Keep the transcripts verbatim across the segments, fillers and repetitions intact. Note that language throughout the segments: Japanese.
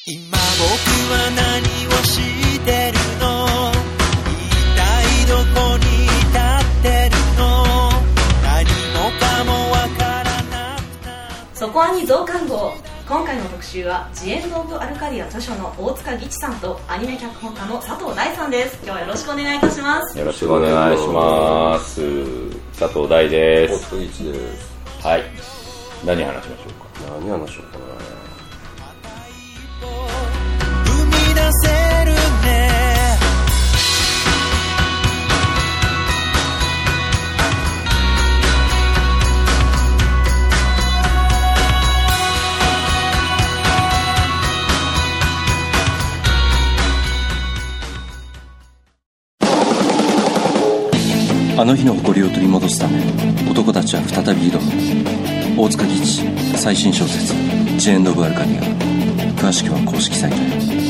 今僕は何をしてるの、一体どこに立ってるの、何もかもわからなくな。 そこはに増刊号。今回の特集はジエンド・オブ・アルカディア著書の大塚義知さんとアニメ脚本家の佐藤大さんです。今日はよろしくお願いいたします。 よろしくお願いします。佐藤大です。 大塚義知です。 はい、何話しましょうか。 何話しようかな。 生み出せるね。 あの日の誇りを取り戻すため男たちは再び挑む。大塚義知最新小説ジエンド・オブ・アルカディア。詳しくは公式サイトへ。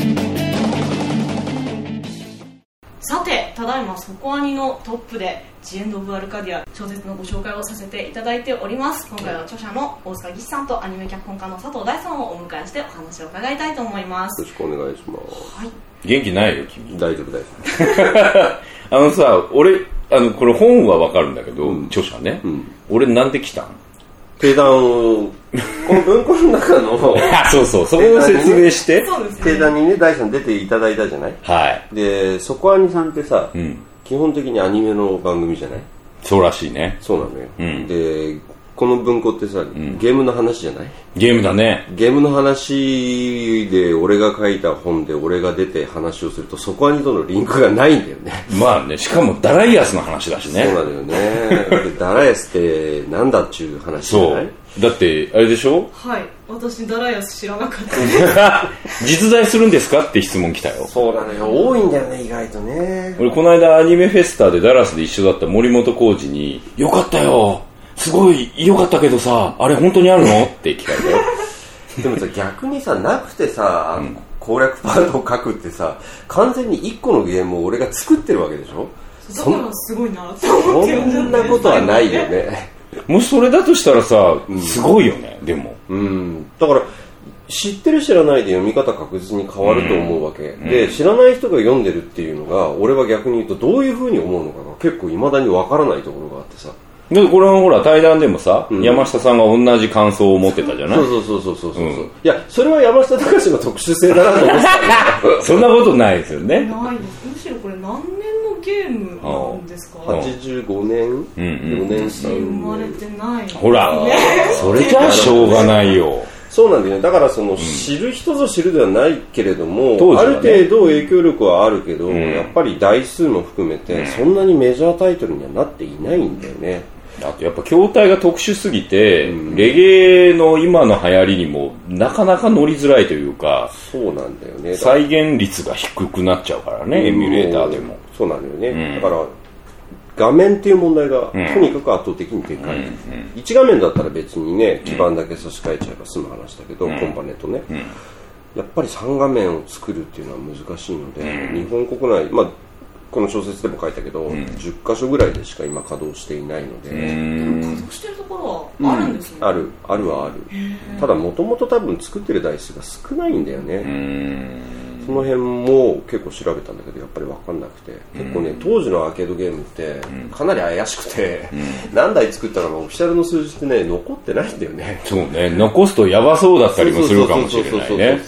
さて、ただいまそこアニのトップでジエンド・オブ・アルカディア小説のご紹介をさせていただいております。今回は著者の大塚義知さんとアニメ脚本家の佐藤大さんをお迎えしてお話を伺いたいと思います。 よろしくお願いします。 はい、 元気ないよ君。 大丈夫大丈夫。 あのさ、俺あのこれ本はわかるんだけど、うん、著者ね、うん、俺なんで来たん？ 定談をこの文庫の中のあ、そうそう、そこを説明して。 そうですね、 定談にね大さん出ていただいたじゃない。 はい。 でそこアニさんってさ、うん、基本的にアニメの番組じゃない。 そうらしいね。 そうなのよ、うん、でこの文庫ってさ、うん、ゲームの話じゃない。 ゲームだね。 ゲームの話で俺が書いた本で俺が出て話をするとそこアニとのリンクがないんだよね。 まあね、しかもダライアスの話だしね。 そうなのよね。でダライアスってなんだっちゅう話じゃない。 そうだってあれでしょ。 はい、私ダライアス知らなかったです実在するんですかって質問来たよ。 そうだね、多いんだよね意外とね。 俺この間アニメフェスタでダラスで一緒だった森本浩二によかったよ、すごい良かったけどさ、あれ本当にあるのって聞かれたよ。 でもさ逆にさなくてさ、うん、攻略パートを書くってさ完全にいっこのゲームを俺が作ってるわけでしょ。 だからすごいなって思ってるんじゃない。 そんなことはないよね。 もしそれだとしたらさ、すごいよね、うん、でも、 うん、だから知ってる知らないで読み方確実に変わると思うわけ、うん、で知らない人が読んでるっていうのが俺は逆に言うとどういう風に思うのかが結構未だにわからないところがあってさ。 でこれはほら対談でもさ、うん、山下さんが同じ感想を持ってたじゃない。 そうそうそうそうそうそう、うん、いやそれは山下隆の特殊性だなと思ってたそんなことないですよね。 ないです。むしろこれ何年のゲームなんですか。 はちじゅうごねん、うんうん、よねんさん生まれてない。 ほら、ね、それじゃあしょうがないよ。 そうなんだよね。だからその、うん、知る人ぞ知るではないけれども、ね、ある程度影響力はあるけど、うん、やっぱり台数も含めて、うん、そんなにメジャータイトルにはなっていないんだよね。 あとやっぱ筐体が特殊すぎて、うん、レゲエの今の流行りにもなかなか乗りづらいというか。 そうなんだよね。 再現率が低くなっちゃうからね、うん、エミュレーターでも。 そうなんだよね、うん、だから画面っていう問題がとにかく圧倒的にでかい、うんうん、いち画面だったら別にね基板だけ差し替えちゃえば済む話だけど、うん、コンパネとね、うん、やっぱりさん画面を作るっていうのは難しいので、うん、日本国内、まあこの小説でも書いたけど、うん、じゅっかしょぐらいでしか今稼働していないので。 稼働してるところはあるんですね、 うん、あるあるはある。ただもともと多分作ってる台数が少ないんだよね。その辺も結構調べたんだけどやっぱり分かんなくて、結構ね当時のアーケードゲームってかなり怪しくて、うん、何台作ったのかオフィシャルの数字ってね残ってないんだよね。 そうね、残すとヤバそうだったりもするかもしれないね。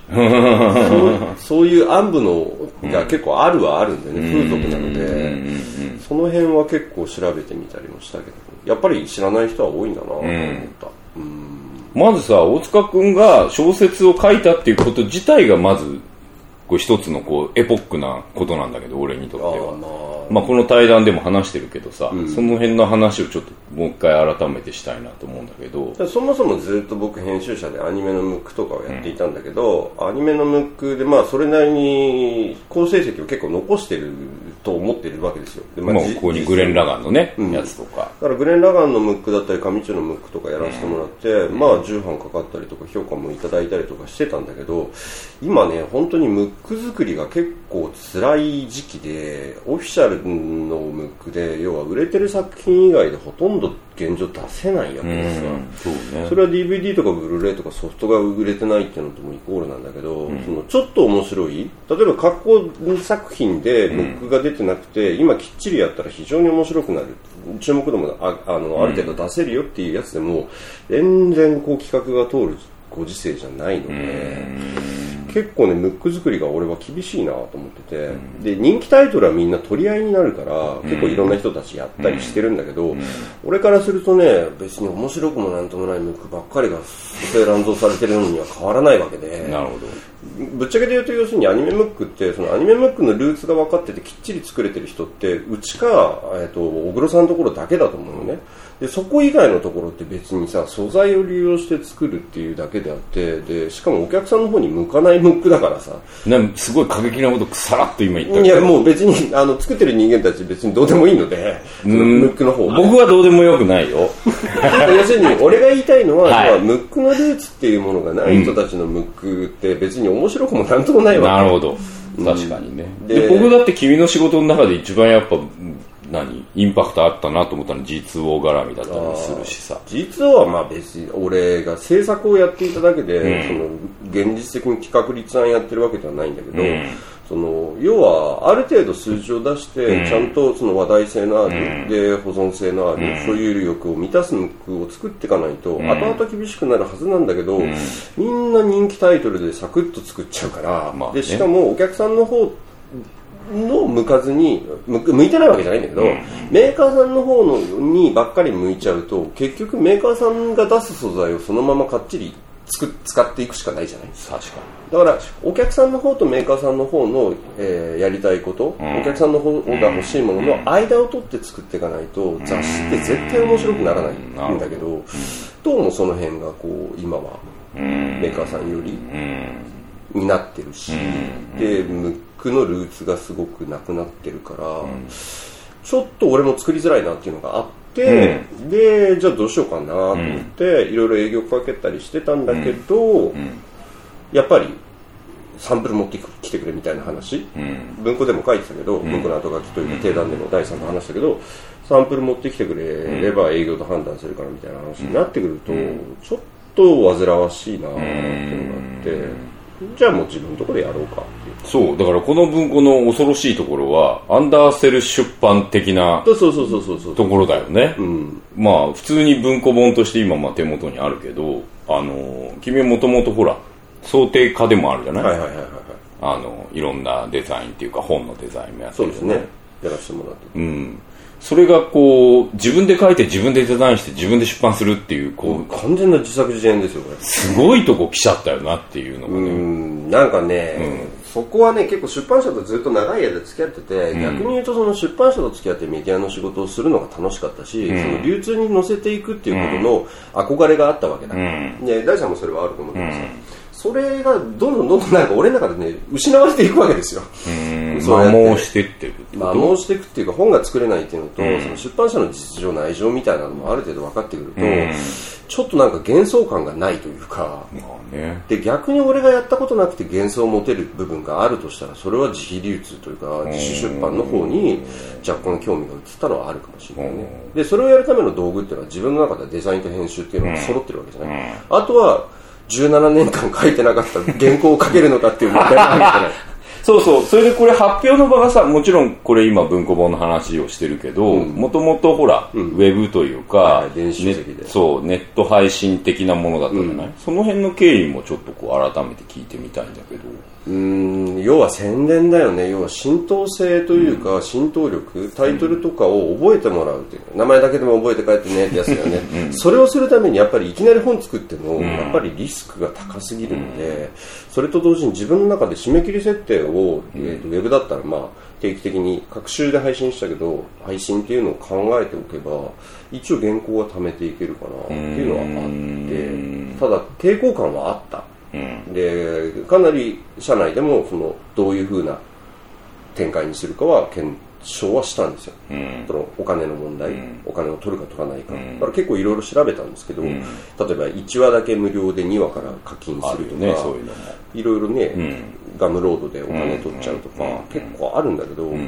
そういう暗部のが結構あるはあるんでね、風俗なので、その辺は結構調べてみたりもしたけどやっぱり知らない人は多いんだなと思った、うん、 まずさ大塚君が小説を書いたっていうこと自体がまずこれ一つのこうエポックなことなんだけど俺にとっては。あ、まあまあ、この対談でも話してるけどさ、うん、その辺の話をちょっともう一回改めてしたいなと思うんだけど。 そもそもずっと僕編集者でアニメのムックとかをやっていたんだけど、うん、アニメのムックでまあそれなりに好成績を結構残してると思ってるわけですよ。で、まあ、 もうここにグレン・ラガンのね、 うん、 やつとかだからグレン・ラガンのムックだったり上町のムックとかやらせてもらって、うん、まあじゅうはんかかったりとか評価もいただいたりとかしてたんだけど今ね本当にムック作りが結構辛い時期でオフィシャルのムックで要は売れてる作品以外でほとんど現状出せないわけですよ、 そうね、 それは ディーブイディー とかブルーレイとかソフトが売れてないっていうのともイコールなんだけど、うん、そのちょっと面白い、例えば格好作品でムックが出てなくて、うん、今きっちりやったら非常に面白くなる、注目度も あ, あ, のある程度出せるよっていうやつでも全然こう企画が通るご時世じゃないので、うん、結構ねムック作りが俺は厳しいなと思ってて、うん、で人気タイトルはみんな取り合いになるから、うん、結構いろんな人たちやったりしてるんだけど、うん、俺からするとね別に面白くもなんともないムックばっかりが蘇生乱造されてるのには変わらないわけで、 なるほど、 ぶっちゃけて言うと要するにアニメムックってそのアニメムックのルーツが分かっててきっちり作れてる人ってうちか、えー、と小黒さんのところだけだと思うのね。でそこ以外のところって別にさ素材を利用して作るっていうだけであって、でしかもお客さんの方に向かないムックだからさ、 なんすごい過激なことさらっと今言ったけど、 いやもう別にあの作ってる人間たち別にどうでもいいので、そのムックの方は僕はどうでもよくないよ要するに俺が言いたいのは、はい、ムックのルーツっていうものがない人たちのムックって別に面白くもなんともないわけ。 なるほど、確かにね、うん、で, で僕だって君の仕事の中で一番やっぱ何インパクトあったなと思ったの ジーツーオー 絡みだったりするしさ、 ジーツーオー はまあ別に俺が制作をやっていただけで、うん、その現実的に企画立案やってるわけではないんだけど、うん、その要はある程度数字を出して、うん、ちゃんとその話題性のある、うん、で保存性のある、うん、所有力を満たすムックを作っていかないと、うん、後々厳しくなるはずなんだけど、うん、みんな人気タイトルでサクッと作っちゃうから、まあね、でしかもお客さんの方の向かずに向いてないわけじゃないんだけど、うん、メーカーさんの方のにばっかり向いちゃうと結局メーカーさんが出す素材をそのままかっちりつく使っていくしかないじゃない。 確かに。 だからお客さんの方とメーカーさんの方の、えー、やりたいこと、うん、お客さんの方が欲しいものの間を取って作っていかないと、うん、雑誌って絶対面白くならないんだけど、うん、どうもその辺がこう今はメーカーさんよりになってるし、うん、でムックのルーツがすごくなくなってるから、うん、ちょっと俺も作りづらいなっていうのがあって、うん、でじゃあどうしようかなと思って、うん、いろいろ営業かけたりしてたんだけど、うん、やっぱりサンプル持ってきてくれみたいな話、うん、文庫でも書いてたけど、うん、文庫の後書きというか定談でも第三の話だけど、サンプル持ってきてくれれば営業と判断するからみたいな話になってくると、うん、ちょっと煩わしいなっていうのがあって、じゃあもう自分のところでやろうかっていう。 そうだからこの文庫の恐ろしいところはアンダーセル出版的なところだよね。まあ普通に文庫本として今まあ手元にあるけど、あの君はもともとほら想定家でもあるじゃない。 はいはいはいはい。 あのいろんなデザインっていうか本のデザインもやってる、 そうですね。やらせてもらって。 うん。それがこう自分で書いて自分でデザインして自分で出版するっていうこう完全な自作自演ですよこれ。 すごいとこ来ちゃったよなっていうのがね。 うんなんかね、うん、そこはね結構出版社とずっと長い間付き合ってて、うん、逆に言うとその出版社と付き合ってメディアの仕事をするのが楽しかったし、うん、その流通に乗せていくっていうことの憧れがあったわけだ。うん、で大さんもそれはあると思ってます。うんそれがどんどんどんどんなんか俺の中でね失われていくわけですよ。 摩耗してってる摩耗していくっていうか本が作れないっていうのと、うん、その出版社の実情内情みたいなのもある程度分かってくると、うん、ちょっとなんか幻想感がないというか、まあね、で逆に俺がやったことなくて幻想を持てる部分があるとしたらそれは自費流通というか自主出版の方に若干興味が移ったのはあるかもしれないね。でそれをやるための道具っていうのは自分の中でデザインと編集っていうのが揃ってるわけじゃない、うん、あとはじゅうななねんかん書いてなかった原稿を書けるのかっていう問題があるんじゃないそうそう。それでこれ発表の場がさ、もちろんこれ今文庫本の話をしてるけど、もともとほら、うん、ウェブというか、 はい、電子書籍で、 そう、ネット配信的なものだったじゃない、うん、その辺の経緯もちょっとこう改めて聞いてみたいんだけど。 うーん、要は宣伝だよね。要は浸透性というか、うん、浸透力、タイトルとかを覚えてもらうっていう、名前だけでも覚えて帰ってねってやつだよね、うん、それをするためにやっぱりいきなり本作っても、うん、やっぱりリスクが高すぎるので、うん、それと同時に自分の中で締め切り設定を、えーと、ウェブだったらまあ定期的に各週で配信したけど配信っていうのを考えておけば一応原稿は貯めていけるかなっていうのはあって、ただ抵抗感はあった、うん、でかなり社内でもそのどういう風な展開にするかは検証はしたんですよ、うん、そのお金の問題、うん、お金を取るか取らないか、うん、だから結構いろいろ調べたんですけど、うん、例えばいちわだけ無料でにわから課金するとか、ね、そういうのもいろいろね、うん、ガムロードでお金取っちゃうとか、うん、結構あるんだけど、うん、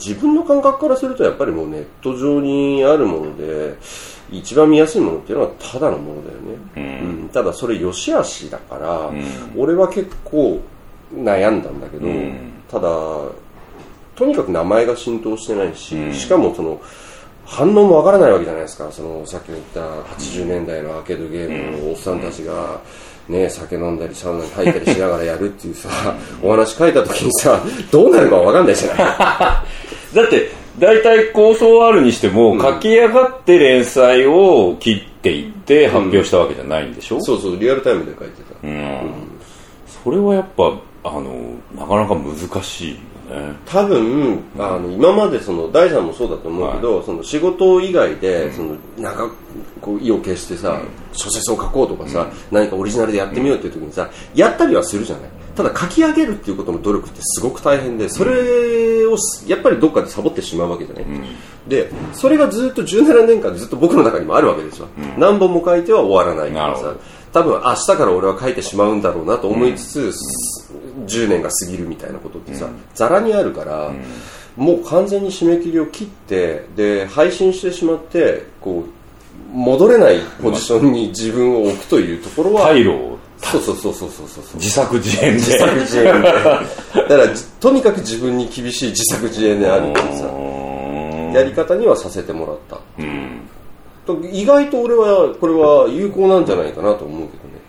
自分の感覚からするとやっぱりもうネット上にあるもので一番見やすいものっていうのはただのものだよね、うんうん、ただそれ良し悪しだから、うん、俺は結構悩んだんだけど、うん、ただとにかく名前が浸透してないし、うん、しかもその反応もわからないわけじゃないですか。そのさっき言ったはちじゅうねんだいのアーケードゲームのおっさんたちが、ね、酒飲んだりサウナに入ったりしながらやるっていうさお話書いた時にさどうなるかわかんないじゃないだって大体構想あるにしても、うん、書き上がって連載を切っていって発表したわけじゃないんでしょ、うん、 そうそうリアルタイムで書いてた、うんうん、それはやっぱあのなかなか難しい。 多分あの今までその大さんもそうだと思うけど、はい、その仕事以外で、うん、そのなんかこう意を決してさ、うん、小説を書こうとかさ、うん、何かオリジナルでやってみようっていう時にさ、うん、やったりはするじゃない。ただ書き上げるっていうことの努力ってすごく大変で、それをやっぱりどっかでサボってしまうわけじゃない、うん、でそれがずっとじゅうななねんかんずっと僕の中にもあるわけですよ、うん、何本も書いては終わらないからさ、多分明日から俺は書いてしまうんだろうなと思いつつ、うんじゅうねんが過ぎるみたいなことってさ、うん、ざらにあるから、うん、もう完全に締め切りを切ってで配信してしまってこう戻れないポジションに自分を置くというところは退路をそうそうそうそうそうそう自作自演で自作自演でだからとにかく自分に厳しい自作自演であるっていうさやり方にはさせてもらった、うん、と意外と俺はこれは有効なんじゃないかなと思うけどね。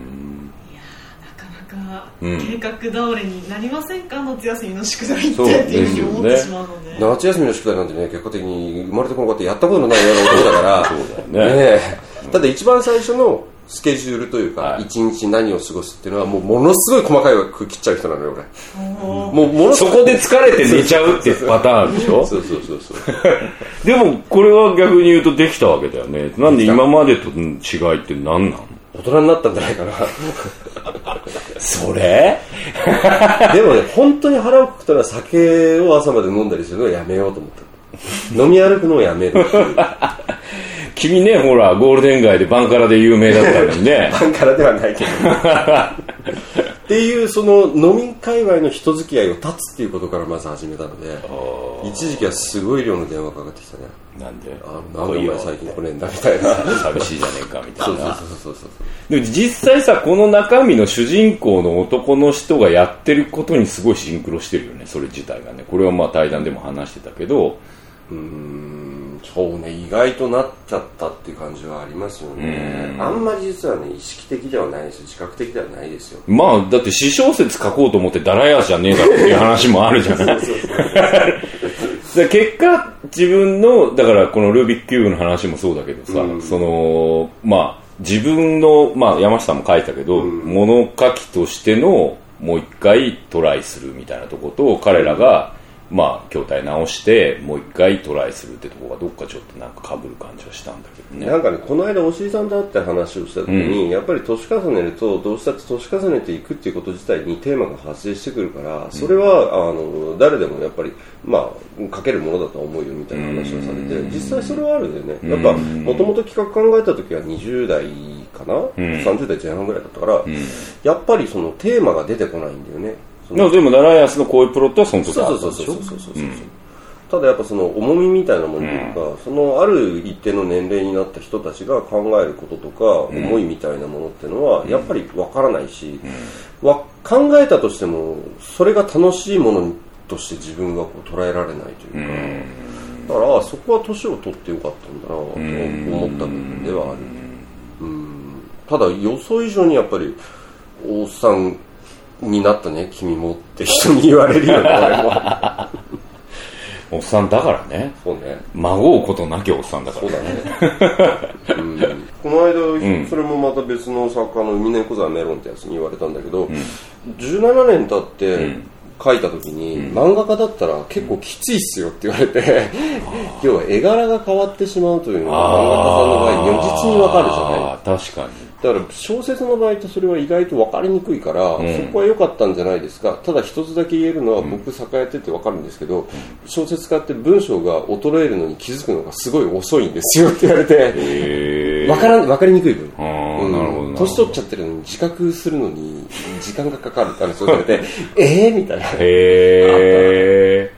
うん、計画倒れになりませんか、夏休みの宿題ってっていうふうに思ってしまうので、 ね、夏休みの宿題なんてね結果的に生まれてこなかったやったことのないような男だからそうだよね、 ねただ一番最初のスケジュールというか、はい、一日何を過ごすっていうのはもうものすごい細かい枠切っちゃう人なのよ俺。 もうものそこで疲れて寝ちゃうっていうパターンでしょそうそうそうそうでもこれは逆に言うとできたわけだよね。なんで今までとの違いって何なの？ 大人になったんじゃないかなそれでもね本当に腹をくくったら酒を朝まで飲んだりするのはやめようと思った飲み歩くのをやめるっていう君ねほらゴールデン街でバンカラで有名だったのにねバンカラではないけどっていうその飲み界隈の人付き合いを断つっていうことからまず始めたので一時期はすごい量の電話かかってきたね。 なんであなんでお前最近来ねえんだみたいな寂しいじゃねえかみたいなそうそうそうそうそうでも実際さこの中身の主人公の男の人がやってることにすごいシンクロしてるよねそれ自体がね。これはまあ対談でも話してたけどうーんそうね意外となっちゃったっていう感じはありますよね。あんまり実はね意識的ではないし自覚的ではないですよ。 まあだって私小説書こうと思ってダラヤじゃねえだっていう話もあるじゃないそうそうそう結果自分のだからこのルービックキューブの話もそうだけどさ、うん、そのまあ自分のまあ山下も書いたけど、うん、物書きとしてのもう一回トライするみたいなところと彼らが、うん、まあ筐体直してもう一回トライするってところがどっかちょっとなんか被る感じはしたんだけどね。 なんかねこの間おしりさんと会って話をした時に、うん、やっぱり年重ねるとどうしたって年重ねていくっていうこと自体にテーマが発生してくるからそれは、うん、あの誰でもやっぱりまあ書けるものだと思うよみたいな話をされて、うん、実際それはあるんでね。やっぱもともと企画考えた時はにじゅうだいかな、うん、さんじゅうだいぜん半ぐらいだったから、うん、やっぱりそのテーマが出てこないんだよね。 でもでもダライアスのこういうプロットはその時あったんでしょ。そうそうそうそうそうそう、うんただやっぱその重みみたいなものというか、うん、そのある一定の年齢になった人たちが考えることとか、うん、思いみたいなものっていうのはやっぱりわからないし、うん、わ考えたとしてもそれが楽しいものとして自分がこう捉えられないというか、うん、だからそこは年を取ってよかったんだなと思った部分ではある、うん、ただ予想以上にやっぱりおっさんになったね君もって人に言われるよね俺もおっさんだからね。 そうね。 孫うことなきおっさんだから。 そうだね。うん、この間、うん、それもまた別の作家の海猫沢メロンってやつに言われたんだけど、うん、じゅうななねん経って書いた時に、うん、漫画家だったら結構きついっすよって言われて、要は絵柄が変わってしまうというのが漫画家さんの場合如実にわかるじゃない。 確かに。 だから小説の場合ってそれは意外と分かりにくいから、うん、そこは良かったんじゃないですか。ただ一つだけ言えるのは、うん、僕作家やってて分かるんですけど、うん、小説家って文章が衰えるのに気づくのがすごい遅いんですよって言われて分から分かりにくい分、うん、なるほど年取っちゃってるのに自覚するのに時間がかかるって話をされてえーみたいなへー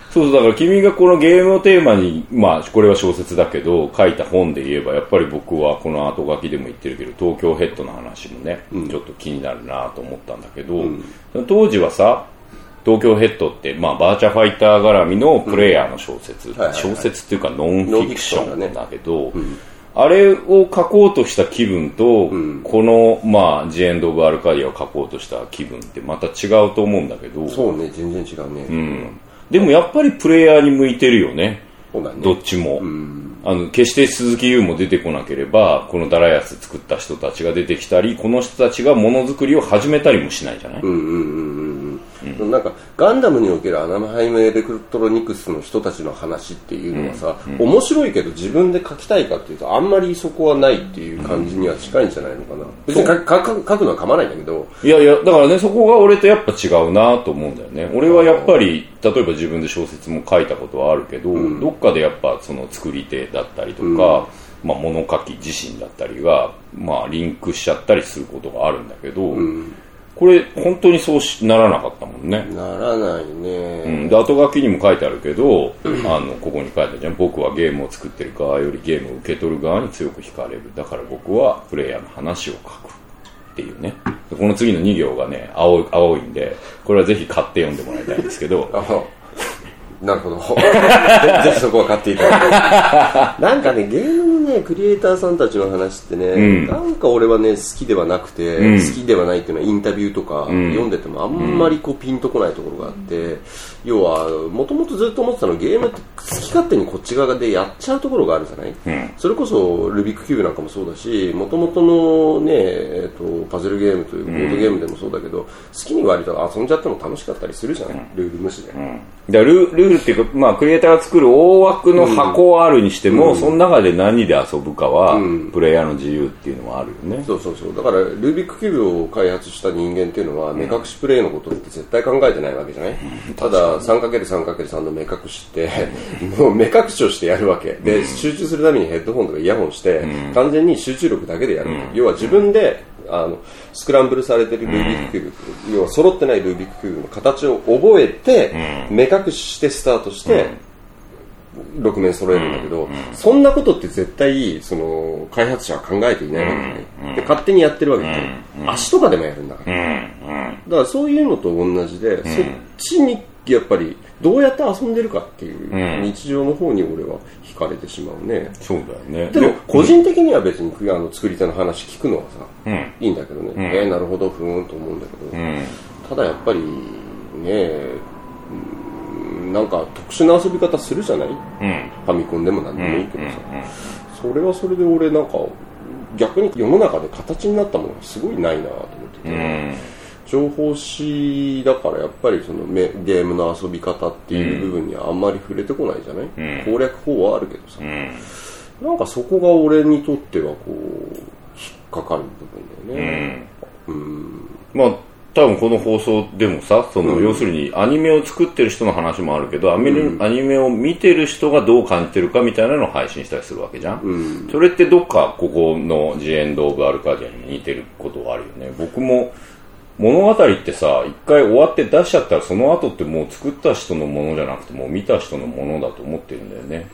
そうだから君がこのゲームをテーマに、まあこれは小説だけど書いた本で言えばやっぱり僕はこの後書きでも言ってるけど東京ヘッドの話もね、うん、ちょっと気になるなと思ったんだけど、うん、当時はさ東京ヘッドって、まあ、バーチャファイター絡みのプレイヤーの小説、うんはいはいはい、小説っていうかノンフィクションだけど、ねうん、あれを書こうとした気分と、うん、この、まあ、ジエンド・オブ・アルカディアを書こうとした気分ってまた違うと思うんだけどそうね全然違うね、 うんでもやっぱりプレイヤーに向いてるよね。 そうだね。 どっちも。うんあの決して鈴木優も出てこなければこのダラヤス作った人たちが出てきたりこの人たちがものづくりを始めたりもしないじゃない。 うんうんうんうん、なんかガンダムにおけるアナハイムエレクトロニクスの人たちの話っていうのはさ、うんうん、面白いけど自分で書きたいかっていうとあんまりそこはないっていう感じには近いんじゃないのかな、うん、別に書くのは構わないんだけどいやいやだからねそこが俺とやっぱ違うなと思うんだよね。俺はやっぱり例えば自分で小説も書いたことはあるけど、うん、どっかでやっぱその作り手だったりとか、うんまあ、物書き自身だったりが、まあ、リンクしちゃったりすることがあるんだけど、うん、これ本当にそうしならなかったもんね。 ならないね、 うん、で後書きにも書いてあるけどあのここに書いてあるじゃん。僕はゲームを作ってる側よりゲームを受け取る側に強く惹かれる。だから僕はプレイヤーの話を書くっていうね。この次のに行がね 青, 青いんでこれはぜひ買って読んでもらいたいんですけどなるほどぜひそこは買っていただいてなんかねゲームのねクリエイターさんたちの話ってね、うん、なんか俺はね好きではなくて、うん、好きではないっていうのはインタビューとか、うん、読んでてもあんまりこうピンとこないところがあって、うん、要はもともとずっと思ってたのはゲームって好き勝手にこっち側でやっちゃうところがあるじゃない、うん、それこそルビックキューブなんかもそうだしもともとのね、えー、とパズルゲームというボードゲームでもそうだけど、うん、好きに割と遊んじゃっても楽しかったりするじゃない、うん、ルール無視で、うん、 だルルールっていうか、まあ、クリエイターが作る大枠の箱はあるにしても、うん、その中で何で遊ぶかは、うん、プレイヤーの自由っていうのはあるよね。 そうそうそうだからルービックキューブを開発した人間っていうのは、うん、目隠しプレイのことって絶対考えてないわけじゃない、うん、ただ さんかけるさんかけるさん の目隠しってもう目隠しをしてやるわけで、うん、集中するためにヘッドホンとかイヤホンして、うん、完全に集中力だけでやる、うん、要は自分であのスクランブルされてるルービックキューブ、うん、要は揃ってないルービックキューブの形を覚えて、うん、目隠ししてスタートして、うん、ろく面揃えるんだけど、うん、そんなことって絶対その開発者は考えていないわけね、うん、で勝手にやってるわけで、うん、足とかでもやるんだから、うん、だからそういうのと同じで、うん、そっちにやっぱりどうやって遊んでるかっていう日常の方に俺は惹かれてしまうね。 そうだよね。 でも個人的には別にあの作り手の話聞くのはさ、うん、いいんだけどね、うん、えー、なるほどふーんと思うんだけど、うん、ただやっぱりねなんか特殊な遊び方するじゃない、うん、ファミコンでもなんでもいいけどさ、うんうん、それはそれで俺なんか逆に世の中で形になったものがすごいないなと思ってて、うん情報誌だからやっぱりそのゲームの遊び方っていう部分にはあんまり触れてこないじゃない、うん、攻略法はあるけどさ、うん、なんかそこが俺にとってはこう引っかかる部分だよね、うんうん、 まあ多分この放送でもさその、うん、要するにアニメを作ってる人の話もあるけどアニメ、うん、アニメを見てる人がどう感じてるかみたいなのを配信したりするわけじゃん、うん、それってどっかここのジエンド・オブ・アルカディアに似てることはあるよね。僕も物語ってさ一回終わって出しちゃったらその後ってもう作った人のものじゃなくてもう見た人のものだと思ってるんだよね、うん、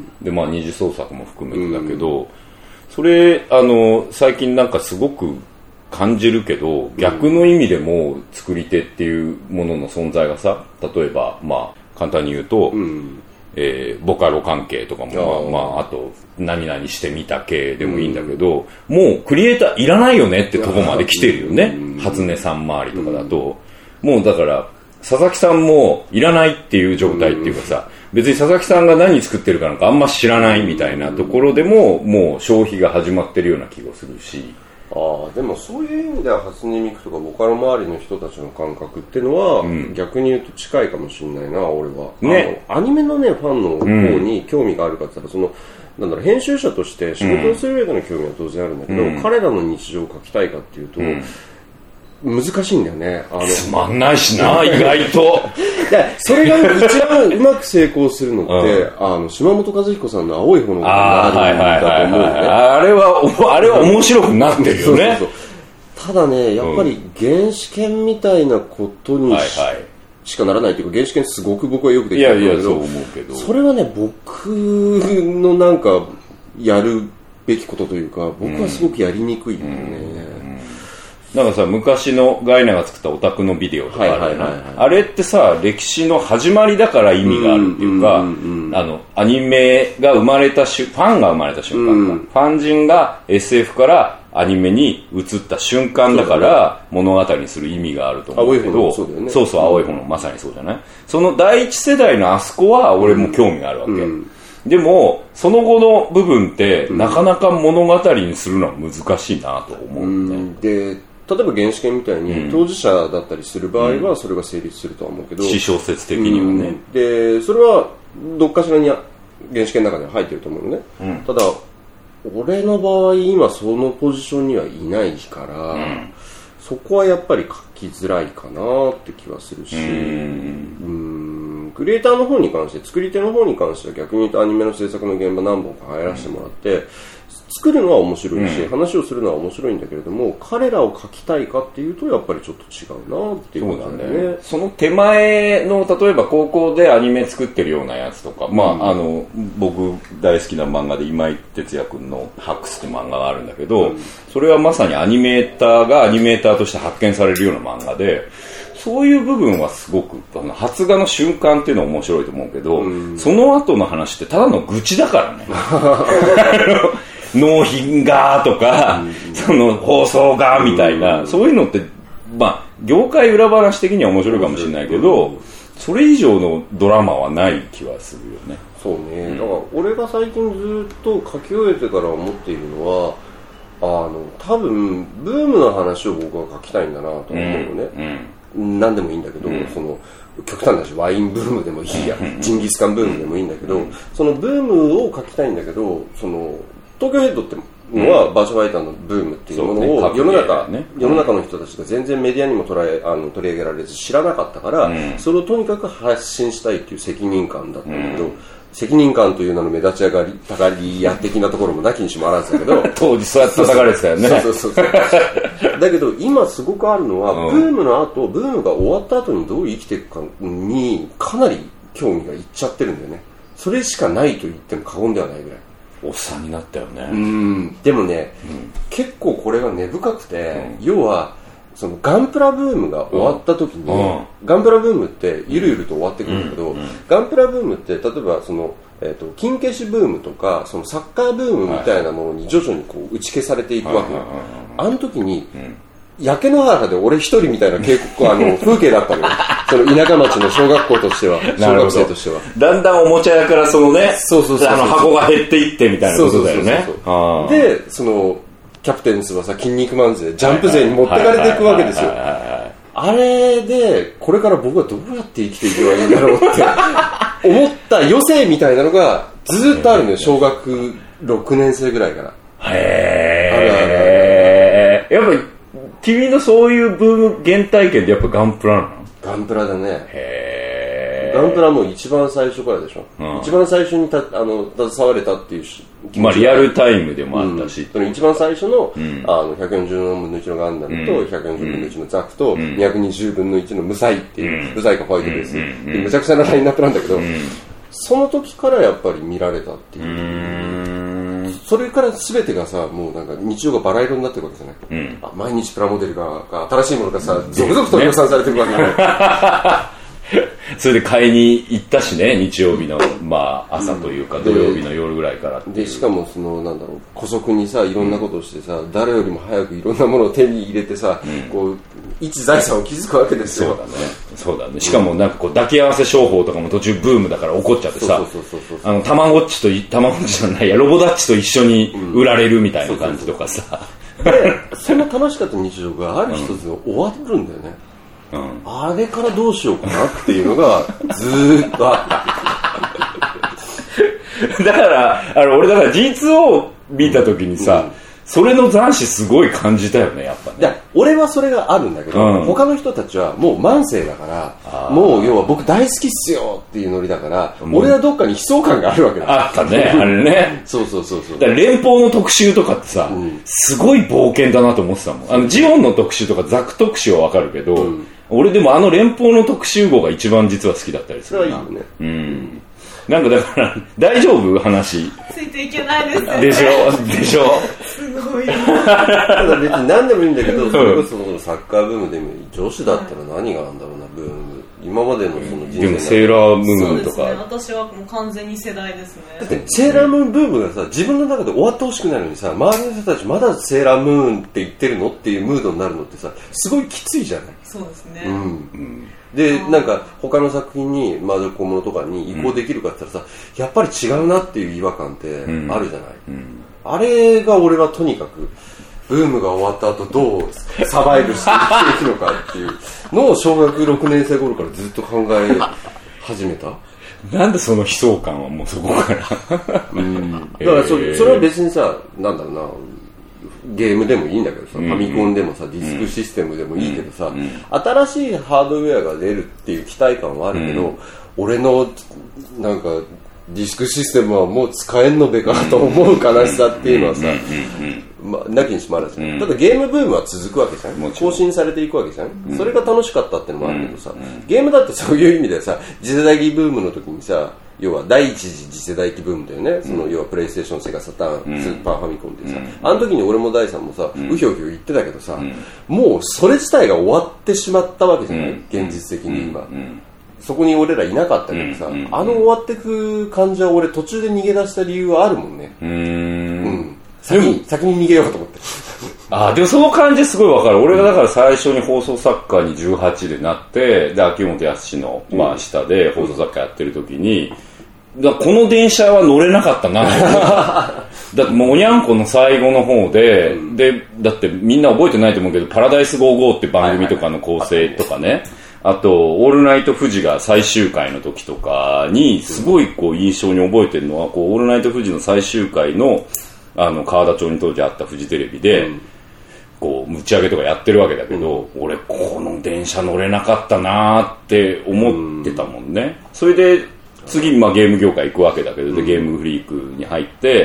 でまあ二次創作も含めてだけど、うん、それあの最近なんかすごく感じるけど逆の意味でも作り手っていうものの存在がさ例えばまあ簡単に言うと、うんえー、ボカロ関係とかもあ,、まあ、まあ、あと何々してみた系でもいいんだけど、うん、もうクリエイターいらないよねってとこまで来てるよね、うん、初音さん周りとかだと、うん、もうだから佐々木さんもいらないっていう状態っていうかさ、うん、別に佐々木さんが何作ってるかなんかあんま知らないみたいなところでももう消費が始まってるような気がするしああでもそういう意味では初音ミクとかボカロ周りの人たちの感覚っていうのは、うん、逆に言うと近いかもしれないな俺は、ね、あのアニメのねファンの方に興味があるかって言ったら、うん、そのなんだろう編集者として仕事をする上での興味は当然あるんだけど、うん、彼らの日常を書きたいかっていうと、うん難しいんだよね。あのつまんないしな意外とそれが一番うまく成功するのって、うん、あの島本和彦さんの青い炎があるんだと思うよね。 あれはあれは面白くなってるよね。 そうそうそうただねやっぱり原始圏みたいなことにし,、うんはいはい、 しかならないというか、原始圏すごく僕はよくできてるんだけど、 いやいやそう思うけど、 それはね、僕のなんかやるべきことというか、僕はすごくやりにくいんだよね。 うんなんかさ、昔のガイナが作ったオタクのビデオとかあるな、あれってさ、歴史の始まりだから意味があるっていうか、あのアニメが生まれた瞬、ファンが生まれた瞬間か、うん、ファン人が エスエフ からアニメに移った瞬間だから物語にする意味があると思うけど、 そうだよね、 そうそう、青い炎、まさにそうじゃない。その第一世代のあそこは俺も興味があるわけ、うん、でもその後の部分ってなかなか物語にするのは難しいなと思うんだよ、うん、 で例えば原始圏みたいに当事者だったりする場合はそれが成立するとは思うけど、 私小説的にはね、うん、 でそれはどっかしらに原始圏の中には入ってると思うのね、うん、ただ俺の場合今そのポジションにはいないから、うん、そこはやっぱり書きづらいかなって気はするし、うんうんクリエイターの方に関して作り手の方に関しては逆に言うとアニメの制作の現場何本か入らせてもらって、うん作るのは面白いし、うん、話をするのは面白いんだけれども、彼らを描きたいかっていうとやっぱりちょっと違うなっていうことだね。 その手前の例えば高校でアニメ作ってるようなやつとか、うん、まああの僕大好きな漫画で今井哲也君のハックスって漫画があるんだけど、うん、それはまさにアニメーターがアニメーターとして発見されるような漫画で、そういう部分はすごくあの発芽の瞬間っていうのは面白いと思うけど、うん、その後の話ってただの愚痴だからね。納品がとか、うん、その放送がみたいな、うん、そういうのってまあ業界裏話的には面白いかもしれないけど、うん、それ以上のドラマはない気はするよね。 そうね、うん、だから俺が最近ずっと書き終えてから思っているのは、あの多分ブームの話を僕は書きたいんだなと思うのね、うん、何でもいいんだけど、うん、その極端だしワインブームでもいいや、うん、ジンギスカンブームでもいいんだけど、うん、そのブームを書きたいんだけど、その東京ヘッドってのは、うん、バーチャファイターのブームっていうものを世の中、ね、世の中の人たちが全然メディアにも捉えあの取り上げられず知らなかったから、うん、それをとにかく発信したいっていう責任感だったんだけど、うん、責任感という名の目立ち上がりたがり屋的なところもなきにしもあらずだけど当時そうやって叩かれてたよね。 そうそうそうそうだけど今すごくあるのは、うん、ブームの後ブームが終わった後にどう生きていくかにかなり興味がいっちゃってるんだよね。それしかないと言っても過言ではないぐらいおっさんになったよね。 うんでもね、うん、結構これが根深くて、うん、要はそのガンプラブームが終わった時に、うん、ガンプラブームってゆるゆると終わってくるんだけど、うんうん、ガンプラブームって例えばその、えーと、金消しブームとかそのサッカーブームみたいなものに徐々にこう打ち消されていくわけよ。あの時に、うん焼け野原で俺一人みたいな傾向あの風景だったのよ。その田舎町の小学校としては、小学生としては。 だんだんおもちゃ屋からそのね、そうそうそうそうあの箱が減っていってみたいなことだよね。そうそうそうそうで、そのキャプテン翼筋肉マン勢ジャンプ勢に持ってかれていくわけですよ。あれでこれから僕はどうやって生きていけばいいんだろうって思った余生みたいなのがずっとあるのよ。小学ろくねん生ぐらいから。 へー。あるあるある。やっぱり君のそういうブーム原体験ってやっぱガンプラなの？ ガンプラだね。 へー。ガンプラも一番最初からでしょ。うん、一番最初にたあの携われたっていうまあリアルタイムでもあったし、 うん、その一番最初の、うん、あのひゃくよんじゅうよんぶんのいちのガンダムと、うん、ひゃくよんじゅうぶんのいちのザクと、うん、にひゃくにじゅうぶんのいちのムサイっていう、うん、ムサイかホワイトベース、うん、でむちゃくちゃなラインナップなんだけど、うん、その時からやっぱり見られたっていう。うんそれから全てがさ、もうなんか日常がバラ色になってるわけじゃない、うん、あ毎日プラモデルが新しいものがさ続々と量産されてるわけじゃないそれで買いに行ったしね、日曜日の、まあ、朝というか、うん、土曜日の夜ぐらいからでしかもそのなんだろう姑息にさいろんなことをしてさ、うん、誰よりも早くいろんなものを手に入れてさ、うん、こう一財産を築くわけですよ。 そうだね、そうだね。しかもなんかこう抱き合わせ商法とかも途中ブームだから怒っちゃってさ、あのたまごっちとたまごっちじゃないやロボダッチと一緒に売られるみたいな感じとかさ、 でそんな楽しかった日常がある一つで終わるんだよね。うん、あれからどうしようかなっていうのがずーっとあっただからあの俺だから ジーツーオー 見た時にさ、うん、それの斬新すごい感じたよねやっぱね。 いや俺はそれがあるんだけど、うん、他の人たちはもう慢性だからもう要は僕大好きっすよっていうノリだから俺はどっかに悲壮感があるわけだ。 あったねあれねそうそうそうそう。 だから連邦の特集とかってさ、うん、すごい冒険だなと思ってたもん。あのジオンの特集とかザク特集はわかるけど、うん俺でもあの連邦の特集号が一番実は好きだったりするな。 いいよね。 うん。なんかだから大丈夫話ついていけないですね。 でしょでしょ。 すごい。 ただ別に何でもいいんだけど、それこそサッカーブームでも女子だったら何があるんだろうな、ブーム。今までのその人生でもセーラームーンとか、 ね、私はもう完全に世代ですね。 だってセーラームーンブームがさ、自分の中で終わってほしくないのにさ、周りの人たちまだセーラームーンって言ってるのっていうムードになるのってさ、すごいきついじゃない。 そうですね、 うんうん、でなんか他の作品にまだ小物とかに移行できるかって言ったらさ、やっぱり違うなっていう違和感ってあるじゃない、うんうん、あれが俺はとにかくブームが終わった後どうサバイブしていくのかっていうのを小学ろくねん生頃からずっと考え始めた。 なんでその悲壮感はもうそこからうん、だから そ, それは別にさ、なんだろうな、ゲームでもいいんだけどさ、ファミコンでもさ、ディスクシステムでもいいけどさ、うんうん、新しいハードウェアが出るっていう期待感はあるけど、うん、俺のなんかディスクシステムはもう使えんのべかと思う悲しさっていうのはさ、まあ、なきにしもあらず、うん、ただゲームブームは続くわけじゃん、更新されていくわけじゃん、うん、それが楽しかったっていうのもあるけどさ、うん、ゲームだってそういう意味でさ、次世代機ブームの時にさ、要は第一次次世代機ブームだよね、うん、その要はプレイステーション、セガサターン、うん、スーパーファミコンってさ、うん、あの時に俺も大さんもさ、うん、うひょうひょ言ってたけどさ、うん、もうそれ自体が終わってしまったわけじゃない、うん、現実的に今、うんうん、そこに俺らいなかったけどさ、うんうん、あの終わってく感じは俺途中で逃げ出した理由はあるもんね。うーん、うん、先に先に逃げようと思ってあ、でもその感じすごいわかる。俺がだから最初に放送作家にじゅうはちでなって、で秋元康の、まあ、下で放送作家やってる時に、だこの電車は乗れなかったなだってもうおにゃんこの最後の方で、うん、でだってみんな覚えてないと思うけど、パラダイスゴーゴーって番組とかの構成とかね、あとオールナイトフジが最終回の時とかにすごいこう印象に覚えてるのは、こうオールナイトフジの最終回のあの川田町に当時あったフジテレビで、うん、こう打ち上げとかやってるわけだけど、うん、俺この電車乗れなかったなって思ってたもんね、うん、それで次、まあ、ゲーム業界行くわけだけど、でゲームフリークに入って、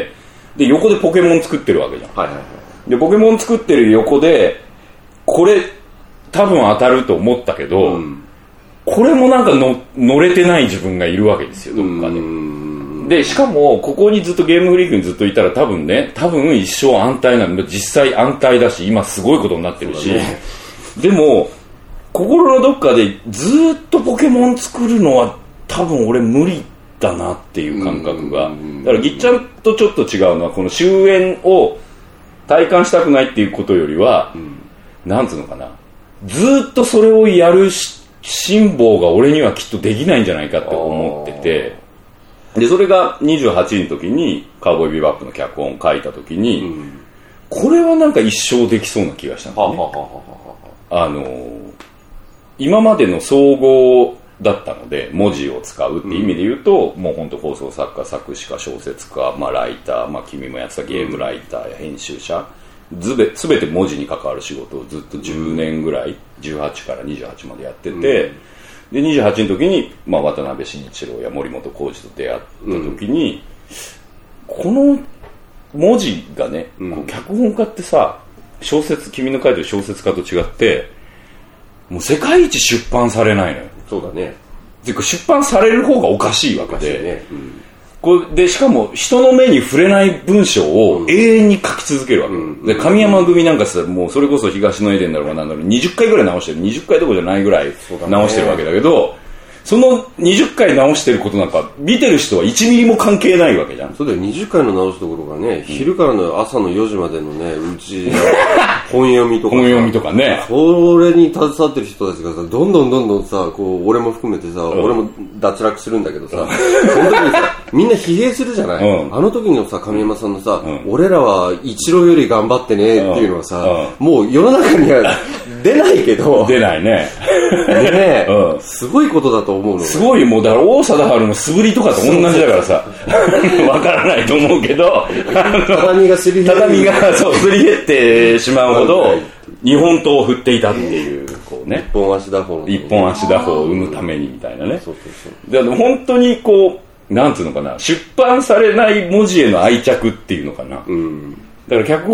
で横でポケモン作ってるわけじゃん、はいはいはい、でポケモン作ってる横でこれ多分当たると思ったけど、うん、これもなんかの乗れてない自分がいるわけですよ、どっかで。でしかもここにずっとゲームフリークにずっといたら多分ね、多分一生安泰なんだ。実際安泰だし、今すごいことになってるし、ね、でも心のどっかでずっとポケモン作るのは多分俺無理だなっていう感覚が。だからぎっちゃんとちょっと違うのは、この終焉を体感したくないっていうことよりは、うん、なんつうのかな、ずっとそれをやる辛抱が俺にはきっとできないんじゃないかって思ってて、でそれがにじゅうはちの時にカウボーイビバップの脚本を書いた時に、うん、これはなんか一生できそうな気がしたんだよね。あの今までの総合だったので、文字を使うっていう意味で言うと、うん、もう本当放送作家、作詞家、小説家、まあ、ライター、まあ、君もやってたゲームライターや編集者、すべ全て文字に関わる仕事をずっとじゅうねんぐらい、じゅうはちからにじゅうはちまでやってて、うん、でにじゅうはちの時に、まあ、渡辺慎一郎や森本浩二と出会った時に、うん、この文字がね、うん、こう脚本家ってさ、小説、君の書いてる小説家と違ってもう世界一出版されないのよ。 そうだね。 てか出版される方がおかしいわけで、 ね、うん、 これでしかも人の目に触れない文章を永遠に書き続けるわけ、うん、で神山組なんかさ、もうそれこそ東のエデンだろうがなんだろう、にじゅっかいぐらい直してる、にじゅっかいどころじゃないぐらい直してるわけだけど、そのにじゅっかい直してることなんか見てる人はいちミリも関係ないわけじゃん。 そうだよ、にじゅっかいの直すところがね、うん、昼からの朝のよじまでのね、うち本読みとか本読みとかね、 それに携わってる人たちがさ、どんどんどんどんさ、こう俺も含めてさ、うん、俺も脱落するんだけどさ、うん、その時にさ、みんな疲弊するじゃない、うん、あの時のさ、神山さんのさ、うん、俺らは一郎より頑張ってねっていうのはさ、うん、もう世の中には出ないけど出ないねでね、うん、すごいことだと思うの。 すごい、もうだから王貞治の素振りとかと同じだからさわからないと思うけど畳がすり減って畳がそうすり減ってしまうほど日本刀を振っていたっていう、こうね、 一本足打法の一本足打法を生むためにみたいなね。そうそうそう。で本当にこうなんつうのかな、出版されない文字への愛着っていうのかな、うん、だから脚本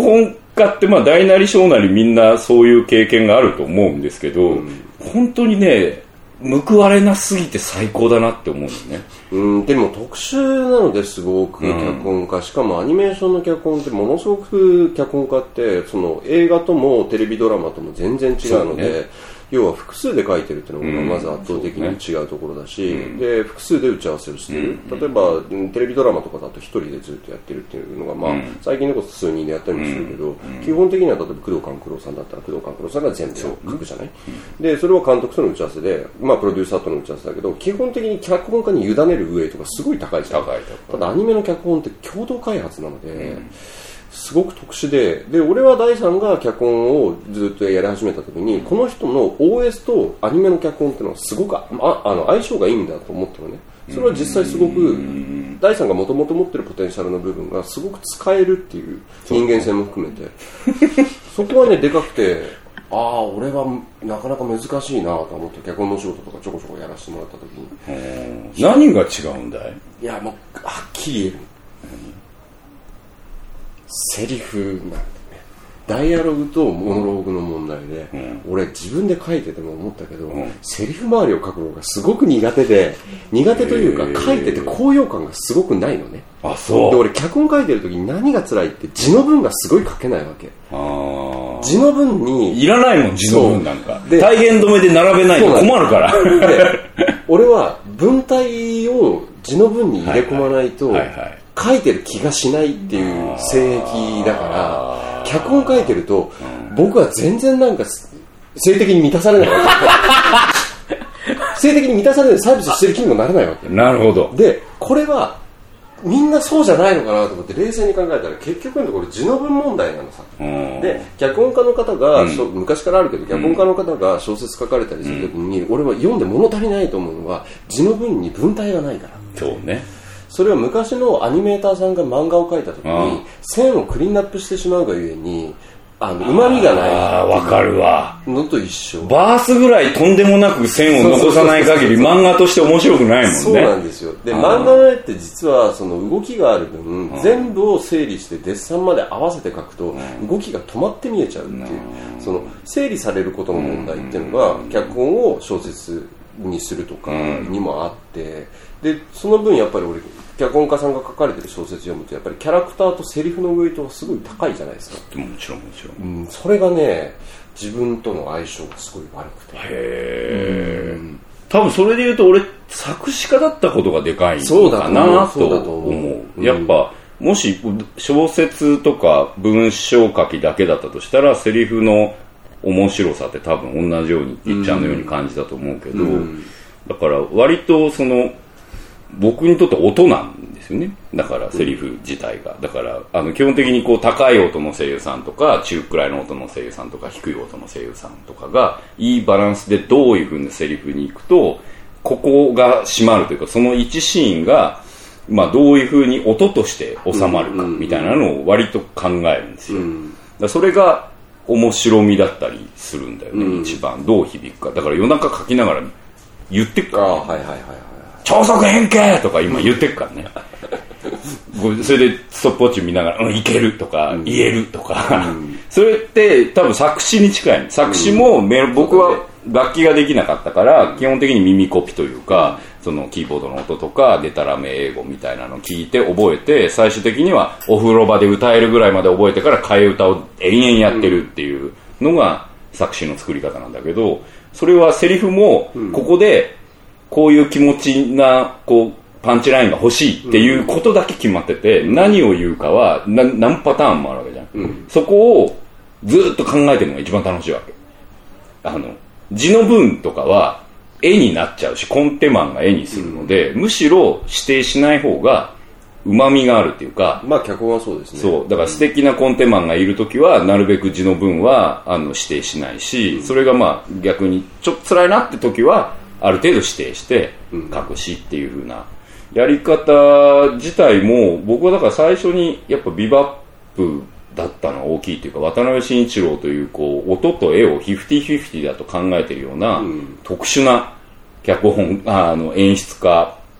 家ってまあ大なり小なりみんなそういう経験があると思うんですけど、うん、本当にね報われなすぎて最高だなって思うのね。 うん、でも特殊なのですごく脚本家、うん、しかもアニメーションの脚本ってものすごく脚本家ってその映画ともテレビドラマとも全然違うので、要は複数で書いてるっていうのがまず圧倒的に違うところだし、うん、で複数で打ち合わせをしてる、うん、例えばテレビドラマとかだと一人でずっとやってるっていうのが、まあ、うん、最近でこそ数人でやったりもするけど、うん、基本的には例えば工藤官九郎さんだったら工藤官九郎さんが全部書くじゃない、うん、でそれは監督との打ち合わせで、まあ、プロデューサーとの打ち合わせだけど基本的に脚本家に委ねる上とかすごい高いじゃん。ただアニメの脚本って共同開発なので、うんすごく特殊で、で俺は第三が脚本をずっとやり始めた時にこの人の オーエス とアニメの脚本っていうのはすごくああの相性がいいんだと思ってるね。それは実際すごく第三がもともと持ってるポテンシャルの部分がすごく使えるっていう人間性も含めてそこはねでかくて、ああ俺はなかなか難しいなと思って脚本の仕事とかちょこちょこやらせてもらった時に何が違うんだい？ いやもうはっきり言える。セリフなんだね。ダイアログとモノローグの問題で、うん、俺自分で書いてても思ったけど、うん、セリフ周りを書くのがすごく苦手で、苦手というか書いてて高揚感がすごくないのね。 あ、そう。 で俺脚本書いてる時に何が辛いって字の文がすごい書けないわけ。あ字の文にいらないもん字の文なんか。体言止めで並べないと困るから。 で俺は文体を字の文に入れ込まないと、はいはいはいはい書いてる気がしないっていう性癖だから脚本書いてると僕は全然なんか性的に満たされないわけ性的に満たされないサービスしてる気にもならないわけ。 なるほど。 でこれはみんなそうじゃないのかなと思って冷静に考えたら結局のところ字の文問題なのさ。で脚本家の方が、うん、昔からあるけど脚本家の方が小説書かれたりするときに、うん、俺は読んで物足りないと思うのは字の文に文体がないから。 そうね。 それは昔のアニメーターさんが漫画を描いた時に線をクリーンアップしてしまうがゆえにあの旨味がないあわかるわのと一緒。 バースぐらいとんでもなく線を残さない限り漫画として面白くないもんね。 そうなんですよ。で漫画の絵って実はその動きがある分全部を整理してデッサンまで合わせて描くと動きが止まって見えちゃうっていうその整理されることの問題っていうのが脚本を小説にするとかにもあってでその分やっぱり俺脚本家さんが書かれてる小説読むとやっぱりキャラクターとセリフのウェイトがすごい高いじゃないですか。 もちろんもちろん、 うん、それがね自分との相性がすごい悪くて。 へー、多分それで言うと俺作詞家だったことがでかいのかなと思う。やっぱもし小説とか文章書きだけだったとしたらセリフの面白さって多分同じようにいっちゃんのように感じたと思うけど、うん、だから割とその僕にとって音なんですよね。だからセリフ自体がだからあの基本的にこう高い音の声優さんとか中くらいの音の声優さんとか低い音の声優さんとかがいいバランスでどういう風なセリフに行くとここが締まるというかその一シーンがまあどういう風に音として収まるかみたいなのを割と考えるんですよ。だからそれが面白みだったりするんだよね、うん、一番どう響くか。だから夜中書きながら言ってっから、ね、 あ、はいはいはいはい、 超速変形とか今言ってっからねそれでストップウォッチ見ながら、うん、いけるとか、うん、言えるとか、うん、それって多分作詞に近い。作詞も、うん、僕は楽器ができなかったから、うん、基本的に耳コピというか、うん、そのキーボードの音とかデタラメ英語みたいなのを聞いて覚えて最終的にはお風呂場で歌えるぐらいまで覚えてから替え歌を延々やってるっていうのが作詞の作り方なんだけど、それはセリフもここでこういう気持ちなこうパンチラインが欲しいっていうことだけ決まってて、何を言うかは何パターンもあるわけじゃん、うん、そこをずっと考えてるのが一番楽しいわけ。あの字の文とかは絵になっちゃうしコンテマンが絵にするので、うん、むしろ指定しない方が旨味があるっていうか、 まあ脚本はそうですね。 そうだから素敵なコンテマンがいるときはなるべく字の文はあの指定しないし、うん、それがまあ逆にちょっと辛いなって時はある程度指定して書くしっていう風なやり方自体も僕はだから最初にやっぱビバップだったのが大きいというか、渡辺慎一郎というこう音と絵をフィフティフィフティだと考えているような、うん、特殊な脚本あの演出家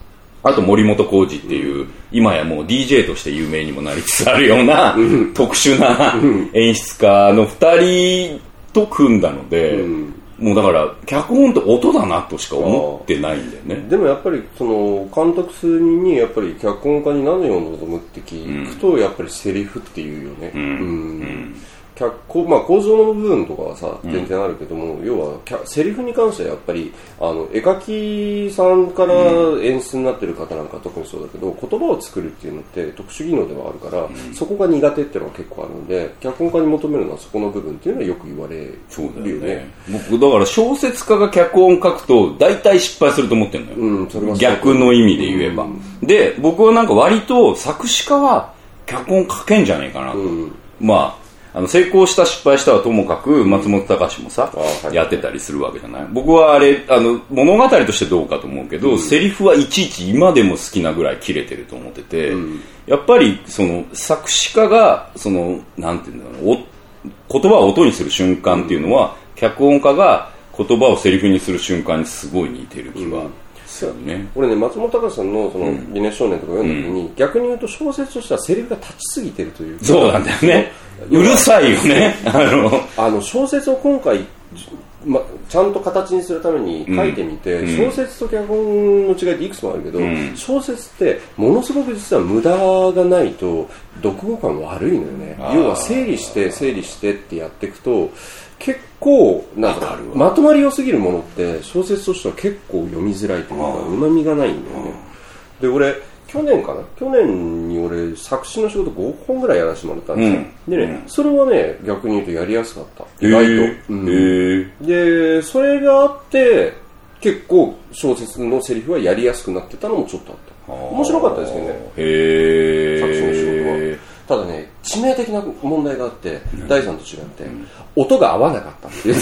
あと森本浩二っていう、今やもう ディージェー として有名にもなりつつあるような、うん、特殊な演出家のふたりと組んだので、うん、もうだから脚本って音だなとしか思ってないんだよね。 でもやっぱりその監督数人にやっぱり脚本家に何を望むって聞くと、うん、やっぱりセリフっていうよね。うんうんうん脚光まあ、構造の部分とかはさ全然あるけども、うん、要はセリフに関してはやっぱりあの絵描きさんから演出になってる方なんか特にそうだけど、言葉を作るっていうのって特殊技能ではあるから、うん、そこが苦手っていうのは結構あるので、脚本家に求めるのはそこの部分っていうのはよく言われるよね。 そうだよね。僕だから小説家が脚本書くと大体失敗すると思ってるのよ、うん、それは逆の意味で言えば、うん、で僕はなんか割と作詞家は脚本書けんじゃないかなと、うん、まああの成功した失敗したはともかく松本隆もさ、はい、やってたりするわけじゃない。僕はあれあの物語としてどうかと思うけど、うん、セリフはいちいち今でも好きなぐらい切れてると思ってて、うん、やっぱりその作詞家がそのなんていうんだろう、言葉を音にする瞬間っていうのは、うん、脚本家が言葉をセリフにする瞬間にすごい似てる気が、うんね、 俺ね松本隆さんのその「リネ少年」とか読んだ時に、うん、逆に言うと小説としてはセリフが立ちすぎてるというか、 そうなんだよね、うるさいよねあのあの小説を今回、ま、ちゃんと形にするために書いてみて、うん、小説と脚本の違いっていくつもあるけど、うん、小説ってものすごく実は無駄がないと読後感悪いのよね。要は整理して整理してってやっていくと結構なんかまとまり良すぎるものって小説としては結構読みづらいというかうまみがないんだよね。で俺去年かな去年に俺作詞の仕事ごほんぐらいやらせてもらったんですよ、うん、でね、うん、それはね逆に言うとやりやすかった意外と、えーうんえー、でそれがあって結構小説のセリフはやりやすくなってたのもちょっとあった面白かったですけどね、 へー作詞の仕事は。ただね致命的な問題があって、うん、第三と違って、うん、音が合わなかったっていう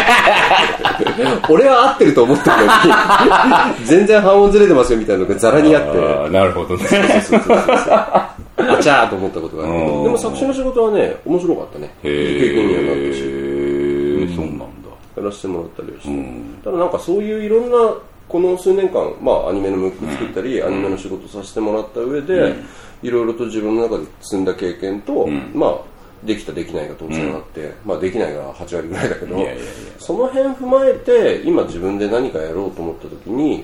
俺は合ってると思ってるのに全然半音ずれてますよみたいなのがザラにあってあなるほどねそうそうそうそうあちゃーと思ったことがあるけどでも作詞の仕事はね面白かったね。 へー経験にはなったし、うん、そうなんだやらせてもらったりはして、うん、ただなんかそういういろんなこの数年間、まあ、アニメのムック作ったり、うん、アニメの仕事させてもらった上で、うん、いろいろと自分の中で積んだ経験と、うん、まあできたできないが当然あって、うんまあ、できないがはち割ぐらいだけどいやいやいやその辺踏まえて今自分で何かやろうと思った時にい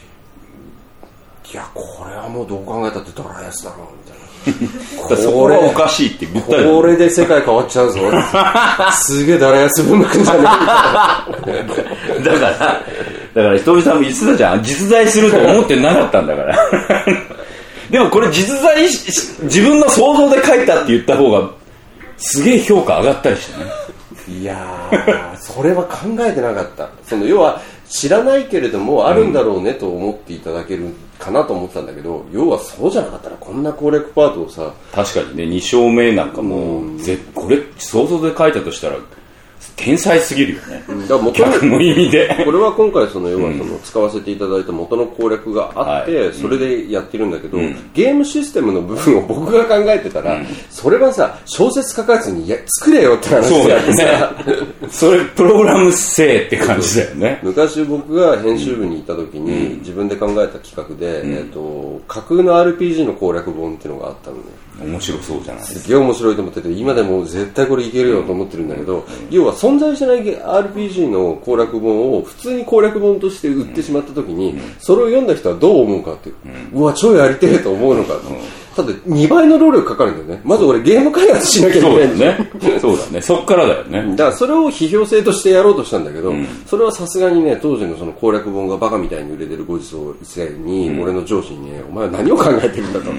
やこれはもうどう考えたってドラ安だろうみたいなそこはおかしいって言ったよ、 これで世界変わっちゃうぞすげえ誰安ぶんまくんじゃねえだからだからひとみさんも言ってたじゃん実在すると思ってなかったんだからでもこれ実在自分の想像で書いたって言った方がすげえ評価上がったりしてね。 いやーそれは考えてなかった。その要は知らないけれどもあるんだろうねと思っていただけるかなと思ってたんだけど、要はそうじゃなかったらこんな攻略パートをさ確かにねに章目なんかもうぜこれ想像で書いたとしたら天才すぎるよね。だから逆の意味でこれは今回その要はその使わせていただいた元の攻略があって、うん、それでやってるんだけど、うん、ゲームシステムの部分を僕が考えてたら、うん、それはさ小説書かずにや作れよって話であってさそれプログラムせえって感じだよね。 昔僕が編集部にいた時に、うん、自分で考えた企画で、うんえー、と架空の アールピージー の攻略本っていうのがあったのね。 面白そうじゃないですか。 すげえ面白いと思ってて今でも絶対これいけるよと思ってるんだけど、うん、要は存在しない アールピージー の攻略本を普通に攻略本として売ってしまった時に、うん、それを読んだ人はどう思うかっていう、うん、うわ超やりてえと思うのか、うん、ただにばいの労力かかるんだよね。まず俺ゲーム開発しなきゃいけないんだよね。 そうだねそっからだよね。 だからそれを批評性としてやろうとしたんだけど、うん、それはさすがにね当時のその攻略本がバカみたいに売れてるご時世に、うん、俺の上司にねお前は何を考えてるんだと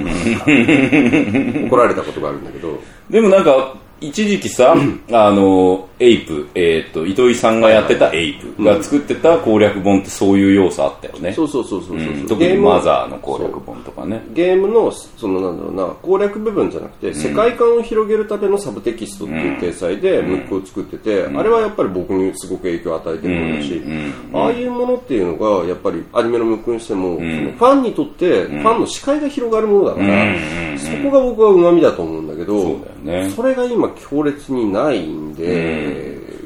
怒られたことがあるんだけどでもなんか一時期さ、あのエイプ、えー、と糸井さんがやってたエイプが作ってた攻略本ってそういう要素あったよね。 そうそうそうそうそう、うん、 特にマザーの攻略本とかね。 ゲームのそのなんだろうな攻略部分じゃなくて、うん、世界観を広げるためのサブテキストっていう体裁でムックを作ってて、うん、あれはやっぱり僕にすごく影響を与えてるものだし、うんうん、ああいうものっていうのがやっぱりアニメのムックにしても、うん、そのファンにとってファンの視界が広がるものだから、うん、そこが僕はうまみだと思うんだけど、そうだよね、それが今強烈にないんで、うん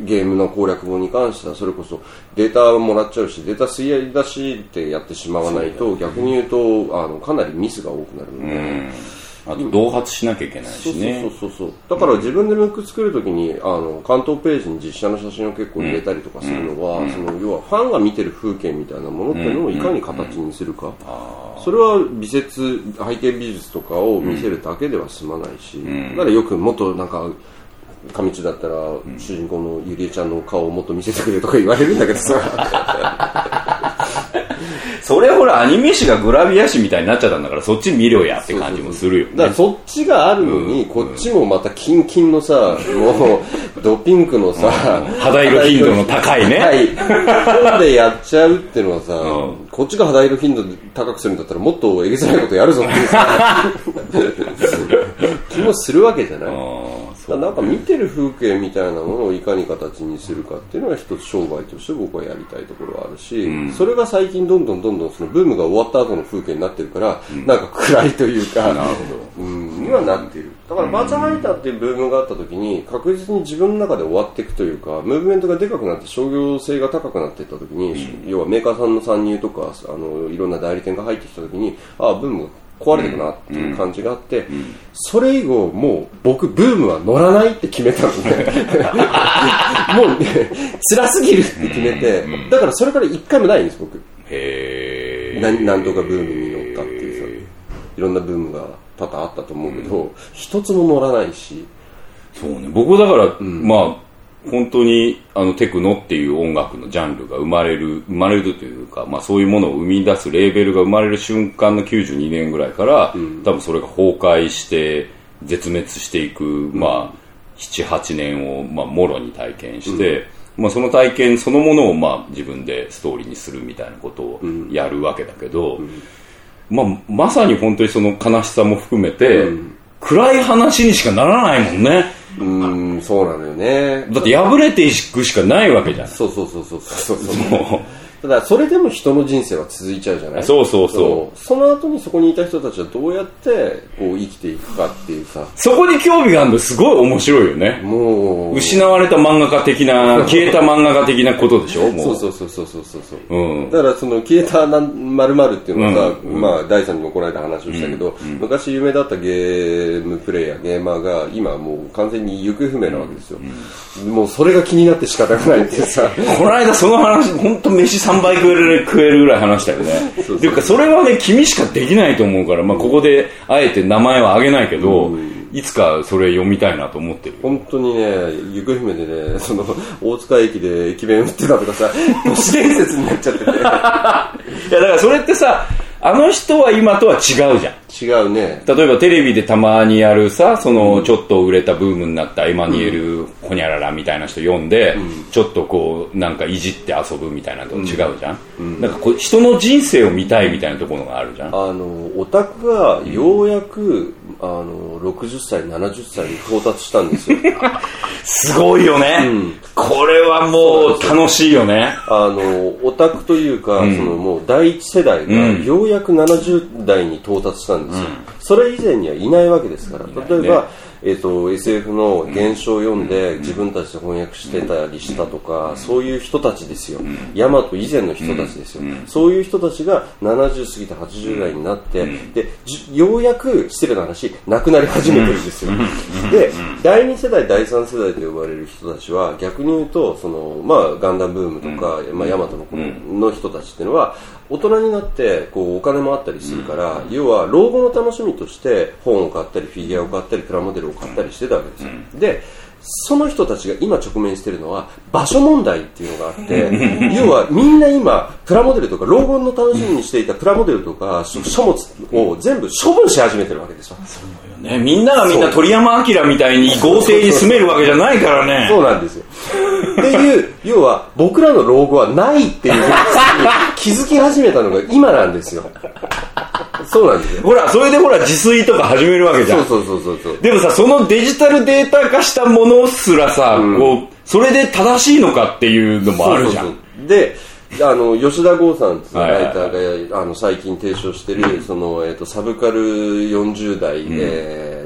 ゲームの攻略本に関してはそれこそデータをもらっちゃうしデータ吸い出しってやってしまわないと逆に言うとあのかなりミスが多くなるので、うんあと同発しなきゃいけないしね。 そうそうそうそうだから自分でムック作るときにあの関東ページに実写の写真を結構入れたりとかするのは、うん、その要はファンが見てる風景みたいなものっていうのをいかに形にするか、うんうん、それは美術背景美術とかを見せるだけでは済まないし、うん、だからよくもっとなんか上地だったら、うん、主人公のゆりえちゃんの顔をもっと見せてくれとか言われるんだけどさそれほらアニメ誌がグラビア誌みたいになっちゃったんだからそっち見ろやって感じもするよね。 だからそっちがあるのに、うん、こっちもまたキンキンのさ、うん、もうドピンクのさ、うん、 肌色頻度の高いねはいでやっちゃうっていうのはさ、うん、こっちが肌色頻度高くするんだったらもっとえげつないことやるぞっていうさ気もするわけじゃない。だなんか見てる風景みたいなものをいかに形にするかっていうのが一つ商売として僕はやりたいところはあるし、うん、それが最近どんどんどんどんそのブームが終わった後の風景になってるから、うん、なんか暗いというか、なるほど、うん、にはなっている。だからバーチャルライターっていうブームがあった時に確実に自分の中で終わっていくというかムーブメントがでかくなって商業性が高くなっていった時に、うん、要はメーカーさんの参入とかあのいろんな代理店が入ってきた時にああブームが壊れてくなっていう感じがあって、うんうん、それ以後もう僕ブームは乗らないって決めたのでもうね辛すぎるって決めて、うん、だからそれから一回もないんです僕。へー な, なんとかブームに乗ったっていうさいろんなブームが多々あったと思うけど、うん、一つも乗らないし。 そうね僕だから、うん、まあ本当にあのテクノっていう音楽のジャンルが生まれる生まれるというか、まあ、そういうものを生み出すレーベルが生まれる瞬間のきゅうじゅうにねんぐらいから、うん、多分それが崩壊して絶滅していく、うんまあ、ななはちねんを、まあ、もろに体験して、うんまあ、その体験そのものを、まあ、自分でストーリーにするみたいなことをやるわけだけど、うんまあ、まさに本当にその悲しさも含めて、うん、暗い話にしかならないもんね。 うーんそうなのよね。 だって破れていくしかないわけじゃん。 そうそうそうそうそうそうただそれでも人の人生は続いちゃうじゃない。 そうそうそう。 その後にそこにいた人たちはどうやってこう生きていくかっていうさ。 そこに興味があるのすごい面白いよね。もう失われた漫画家的な消えた漫画家的なことでしょ。もうそうそうそうそうそうそう、うん、だからその消えた〇〇っていうのがさ、うん、まあ第三にもこの間話をしたけど、うんうん、昔有名だったゲームプレイヤーゲーマーが今もう完全に行方不明なわけですよ、うん、もうそれが気になって仕方がないっていうさこの間その話本当飯さんばい食える食えるぐらい話したよね。そうそうっていうかそれはね君しかできないと思うから、まあ、ここであえて名前は挙げないけど、うん、いつかそれ読みたいなと思ってる。 本当にね行方不明でねその大塚駅で駅弁売ってたとかさ都市伝説になっちゃってていやだからそれってさあの人は今とは違うじゃん。 違うね。 例えばテレビでたまにやるさそのちょっと売れたブームになったエマニュエル・ホニャララみたいな人読んで、うん、ちょっとこうなんかいじって遊ぶみたいなのと違うじゃん、うん、なんかこう人の人生を見たいみたいなところがあるじゃん。 あのオタクがようやく、うん、あのろくじゅっさいななじゅっさいに到達したんですよすごいよね、うん、これはもう楽しいよね。 あのオタクというか、うん、そのもう第一世代がようやくななじゅう代に到達したんですよ、うん、それ以前にはいないわけですから。例えば、ねえー、と エスエフ の原書を読んで自分たちで翻訳してたりしたとか、そういう人たちですよ。ヤマト以前の人たちですよ。そういう人たちがななじゅう過ぎてはちじゅう代になってでようやく失礼な話亡くなり始めてるんですよ。でだいに世代だいさん世代と呼ばれる人たちは逆に言うとその、まあ、ガンダムブームとか、まあ、ヤマトの頃の人たちっていうのは大人になってこうお金もあったりするから、要は老後の楽しみとして本を買ったりフィギュアを買ったりプラモデルを買ったりしてたわけですよ。でその人たちが今直面しているのは場所問題っていうのがあって要はみんな今プラモデルとか老後の楽しみにしていたプラモデルとか書物を全部処分し始めてるわけですよ。 そうよね。みんながみんな鳥山明みたいに豪邸に住めるわけじゃないからね。 そうなんですよ。っていう要は僕らの老後はないっていうふうに気づき始めたのが今なんですよ。そうなんですよ。 ほらそれでほら自炊とか始めるわけじゃん。 そうそうそうそう。 でもさそのデジタルデータ化したものすらさ、うん、こうそれで正しいのかっていうのもあるじゃん。そうそうそう。であの吉田剛さんっていうライターが、はいはいはい、あの最近提唱してる、うん、そのえっ、ー、とサブカルよんじゅう代、うんえー、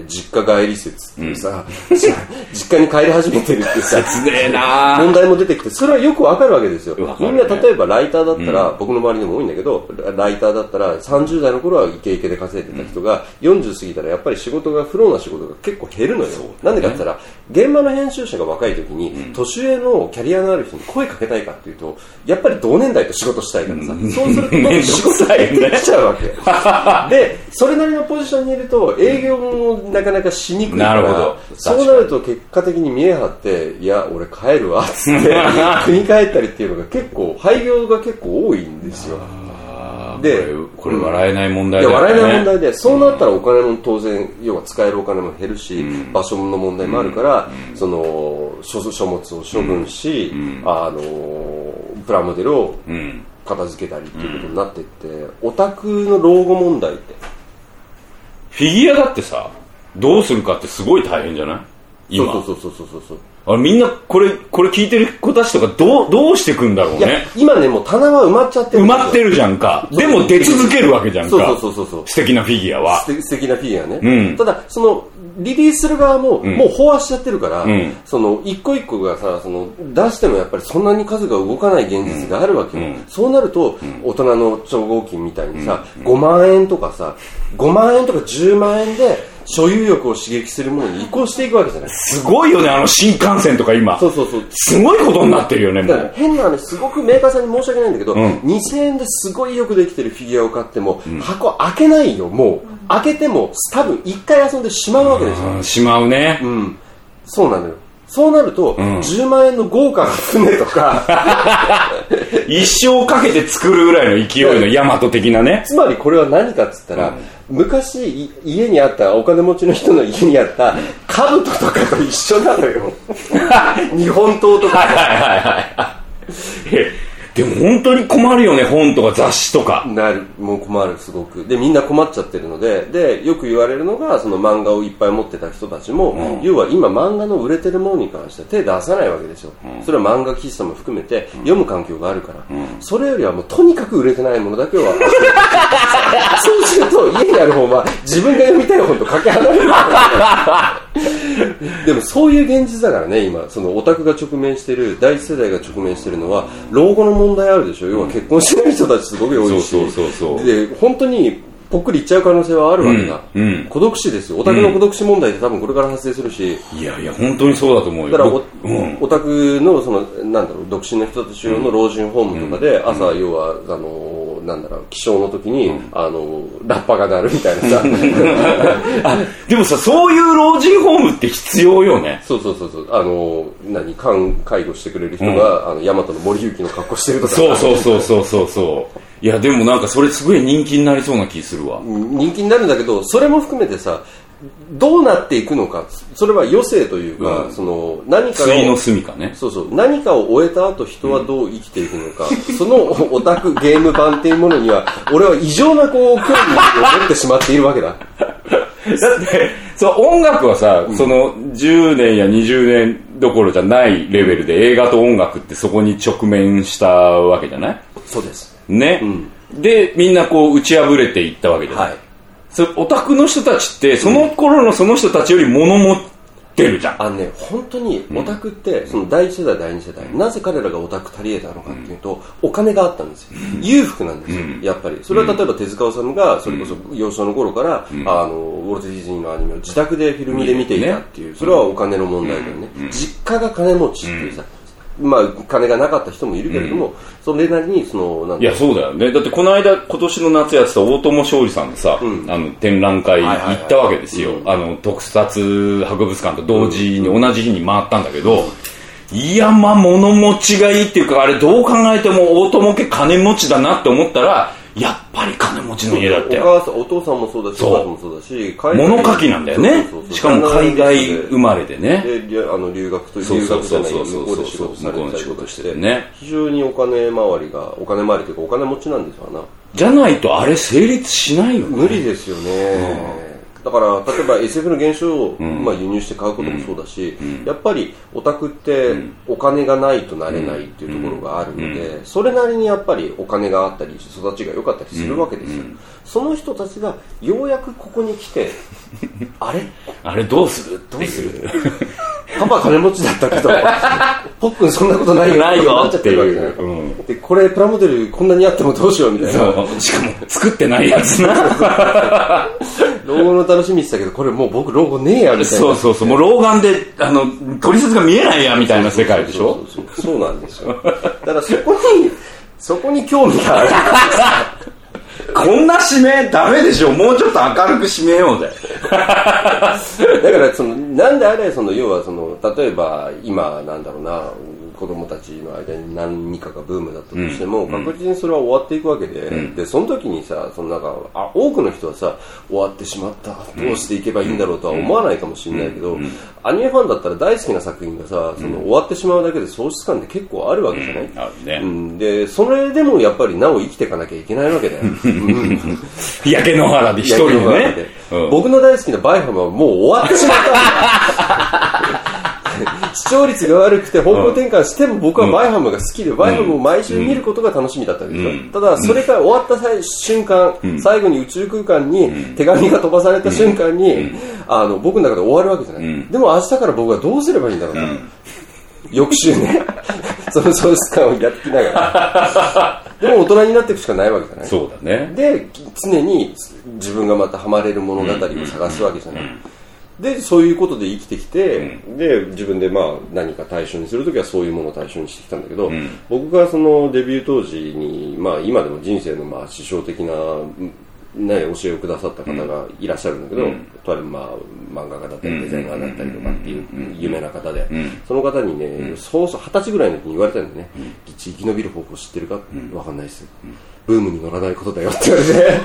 実家帰り説っていうさ、うん、実家に帰り始めてるっていうさ切ねえな問題も出てきて、それはよくわかるわけですよ。みんな例えばライターだったら、うん、僕の周りでも多いんだけど、ライターだったらさんじゅう代の頃はイケイケで稼いでた人が、うん、よんじゅう過ぎたらやっぱり仕事がフローな仕事が結構減るのよ、ね、なんでかって言ったら現場の編集者が若い時に、うん、年上のキャリアのある人に声かけたいかっていうと、やっぱり同年代と仕事したいからさ、うん、そうすると仕事が減ってきちゃうわけで、それなりのポジションにいると営業もなかなかしにくいから、なるほど、そうなると結果的に見え張って、いや俺帰るわっつって国帰ったりっていうのが結構廃業が結構多いんですよ。でこれ、これ笑えない問題だよね。 いや笑えない問題で、そうなったらお金も当然、要は使えるお金も減るし、うん、場所の問題もあるから、うん、その 書, 書物を処分し、うん、あのプラモデルを片付けたりっていうことになっていって、うん、オタクの老後問題ってフィギュアだってさ、どうするかってすごい大変じゃない今。 そうそうそうそうそうそう。 あれみんなこれこれ聞いてる子たちとかどうどうしていくんだろうね。いや今ねもう棚は埋まっちゃってる。 埋まってるじゃんか。でも出続けるわけじゃんか。 そうそうそうそう。 素敵なフィギュアは。 素敵なフィギュアね。 うん、 ただそのリリースする側も、うん、もう飽和しちゃってるから、うん、その一個一個がさ、その出してもやっぱりそんなに数が動かない現実があるわけよ。うん、そうなると、うん、大人の超合金みたいにさ、うん、ごまんえんとかさ、ごまんえんとかじゅうまんえんで。所有欲を刺激するものに移行していくわけじゃない。 すごいよね、あの新幹線とか今。 そうそうそう。 すごいことになってるよね、もう。 変な話、すごくメーカーさんに申し訳ないんだけど、うん、にせんえんですごいよくできてるフィギュアを買っても、うん、箱開けないよ、もう。開けても多分一回遊んでしまうわけですよ。 しまうね。 うん。そうなのよ。そうなると、うん、じゅうまんえんの豪華な船とか一生かけて作るぐらいの勢いのヤマト的なね。 つまりこれは何かっつったら、うん、昔家にあったお金持ちの人の家にあった兜とかと一緒なのよ日本刀とかはいはいはいはいでも本当に困るよね、本とか雑誌とか。 なる、もう困る、すごく。で、みんな困っちゃってるので、で、よく言われるのが、その漫画をいっぱい持ってた人たちも、うん、要は今漫画の売れてるものに関して手出さないわけですよ。うん、それは漫画喫茶も含めて、読む環境があるから、うん、それよりはもうとにかく売れてないものだけはそうすると、家にある本は自分が読みたい本とかけ離れるでもそういう現実だからね、今、そのオタクが直面している、第一世代が直面しているのは、老後の問題あるでしょ。要は結婚しない人たちすごく多いし、 そうそうそうそう。 で、本当にぽっくりいっちゃう可能性はあるわけだ。うんうん、孤独死ですよ。オタクの孤独死問題って多分これから発生するし。 いやいや、本当にそうだと思うよ。 だからオ、うん、オタクの、その、なんだろう、独身の人たち用の老人ホームとかで、朝、要は、あの、なんだろう、起床の時に、うん、あの、ラッパが鳴るみたいなさ。 あ、でもさ、そういう老人ホームって必要よね。 そうそうそうそう。あの、何、介介護してくれる人が、うん、あの、大和の森行の格好してるとか。 そうそうそうそうそうそう。いやでもなんかそれすごい人気になりそうな気するわ。 人気になるんだけど、それも含めてさ、どうなっていくのか、それは余生というか、うん、その何かを対の住みかね。 そうそう、何かを終えた後人はどう生きていくのか、うん、そのオタクゲーム版っていうものには俺は異常なこう興味を持ってしまっているわけだ。だってそう音楽はさ、うん、そのじゅうねんやにじゅうねんどころじゃないレベルで映画と音楽ってそこに直面したわけじゃない？ そうですね、うん、でみんなこう打ち破れていったわけじゃない、はい、そオタクの人たちってその頃のその人たちより物持ってるじゃん。 あのね、本当にオタクって、うん、その第一世代第二世代、うん、なぜ彼らがオタク足り得たのかっていうと、うん、お金があったんですよ、うん、裕福なんですよ、うん、やっぱりそれは例えば手塚治虫がそれこそ幼少の頃から、うん、あのウォルト・ディズニーのアニメを自宅でフィルムで見ていたっていう、ね、それはお金の問題だよね、うん、実家が金持ちっていうさ、まあ、金がなかった人もいるけれども、うん、それなりにそのなんいやそうだよね。だってこの間今年の夏やってた大友勝利さんでさ、うん、あの展覧会行ったわけですよ、あの特撮博物館と同時に、うん、同じ日に回ったんだけど、うん、いやまあ物持ちがいいっていうか、あれどう考えても大友家金持ちだなって思ったらやっぱり金持ちの家だったよ。 お母さん、お父さんもそうだし、お母さんもそうだし、 物書きなんだよね。そうそうそう、しかも海外生まれでね。 で、あの留学という留学じゃない、向こうで仕事されたりとかして、ね、非常にお金回りが、お金回りというかお金持ちなんですわな。 じゃないとあれ成立しないよね。 無理ですよね。うんだから例えば エスエフ の原書を、うんまあ、輸入して買うこともそうだし、うん、やっぱりオタクってお金がないとなれないっていうところがあるので、うん、それなりにやっぱりお金があったり育ちが良かったりするわけですよ、うん、その人たちがようやくここに来てあれあれどうするどうするパパ金持ちだったけどポッくんそんなことないよないよなっちゃってるわけじゃない、うん、でこれプラモデルこんなにあってもどうしようみたいなしかも作ってないやつな老後の楽しみって言ったけどこれもう僕老後ねえやみたいなそうそうそうもう老眼であの取説が見えないやみたいな世界でしょそうそうそうそうなんですよだからそこにそこに興味があるこんな指名ダメでしょもうちょっと明るく指名ようぜだからそのなんであれその要はその例えば今なんだろうな子供たちの間に何かがブームだったとしても、うん、確実にそれは終わっていくわけで、うん、でその時にさそのなんかあ多くの人はさ終わってしまったどうしていけばいいんだろうとは思わないかもしれないけど、うんうん、アニメファンだったら大好きな作品がさその終わってしまうだけで喪失感って結構あるわけじゃない、うんあるねうん、でそれでもやっぱりなお生きていかなきゃいけないわけだよ焼け野原で一人でね、 うん、僕の大好きなバイハムはもう終わってしまった視聴率が悪くて方向転換しても僕はバイハムが好きで、うん、バイハムを毎週見ることが楽しみだったんですよ、うん、ただそれから終わった瞬間、うん、最後に宇宙空間に手紙が飛ばされた瞬間に、うん、あの僕の中で終わるわけじゃない、うん、でも明日から僕はどうすればいいんだろうな、うん、翌週ねその喪失感をやってきながらでも大人になっていくしかないわけじゃないそうだねで常に自分がまたハマれる物語を探すわけじゃない、うんうんでそういうことで生きてきて、うん、で自分でまあ何か対象にするときはそういうものを対象にしてきたんだけど、うん、僕がそのデビュー当時に、まあ、今でも人生のまあ師匠的な、ね、教えをくださった方がいらっしゃるんだけど、うん、とあるまあ漫画家だったりデザイナーだったりとかっていう有名な方で、うん、その方にね、うん、そうそうはたちぐらいの時に言われたんだよね、うん、生き延びる方法知ってるか、うん、分かんないです、うん、ブームに乗らないことだよって言われて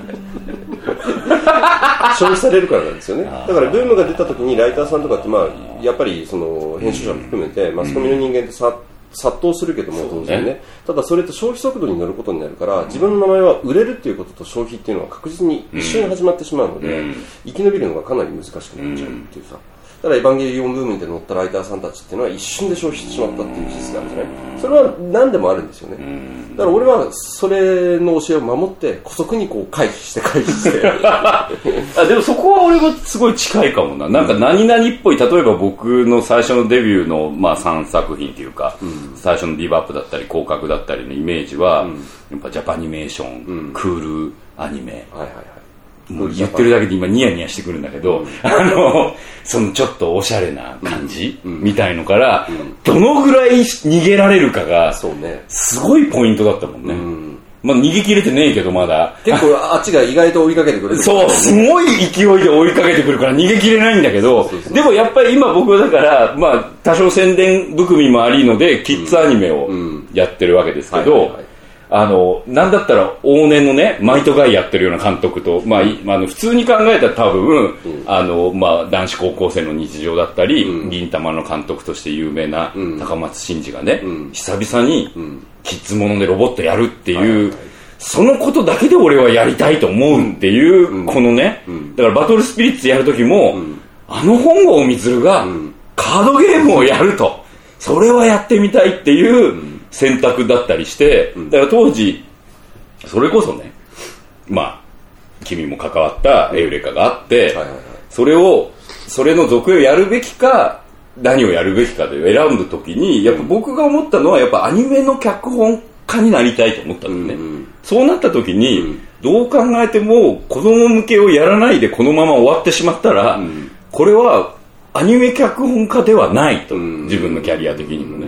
消費されるからなんですよね。だからブームが出た時にライターさんとかってまあやっぱりその編集者も含めてマスコミの人間ってさ殺到するけども当然ね、ただそれと消費速度に乗ることになるから自分の名前は売れるっていうことと消費っていうのは確実に一緒に始まってしまうので生き延びるのがかなり難しくなっちゃうっていうさ、ただエヴァンゲリオンブームに乗ったライターさんたちっていうのは一瞬で消費してしまったっていう事実があるじゃない。それは何でもあるんですよね。だから俺はそれの教えを守って姑息にこう回避して回避してあでもそこは俺もすごい近いかもな。なんか何々っぽい、例えば僕の最初のデビューのまあさんさく品っていうか、うん、最初のビバップだったり広角だったりのイメージは、うん、やっぱジャパニメーション、うん、クールアニメ、はいはいはい、もう言ってるだけで今ニヤニヤしてくるんだけど、うん、あのそのちょっとおしゃれな感じ、うん、みたいのから、うん、どのぐらい逃げられるかがすごいポイントだったもんね、うん、まあ逃げ切れてねえけどまだ結構あっちが意外と追いかけてくれる、ね、 そうすごい勢いで追いかけてくるから逃げ切れないんだけど、そうそうそう、でもやっぱり今僕はだからまあ多少宣伝含みもありのでキッズアニメをやってるわけですけど、うんうんはいはいはい、あのなんだったら往年のねマイトガイやってるような監督と、まあ、あの普通に考えたら多分、うん、あのまあ、男子高校生の日常だったり、うん、銀玉の監督として有名な高松真嗣がね、うん、久々にキッズものでロボットやるっていう、はいはい、そのことだけで俺はやりたいと思うっていう、うん、このね、うん、だからバトルスピリッツやる時も、うん、あの本郷充がカードゲームをやるとそれはやってみたいっていう、うん選択だったりして、だから当時それこそね、まあ君も関わったエウレカがあって、はいはいはい、それをそれの続編をやるべきか何をやるべきかで選ぶときにやっぱ僕が思ったのはやっぱアニメの脚本家になりたいと思ったんだよね、うんうん、そうなったときに、うん、どう考えても子供向けをやらないでこのまま終わってしまったら、うん、これはアニメ脚本家ではないと、うん、自分のキャリア的にもね、うん、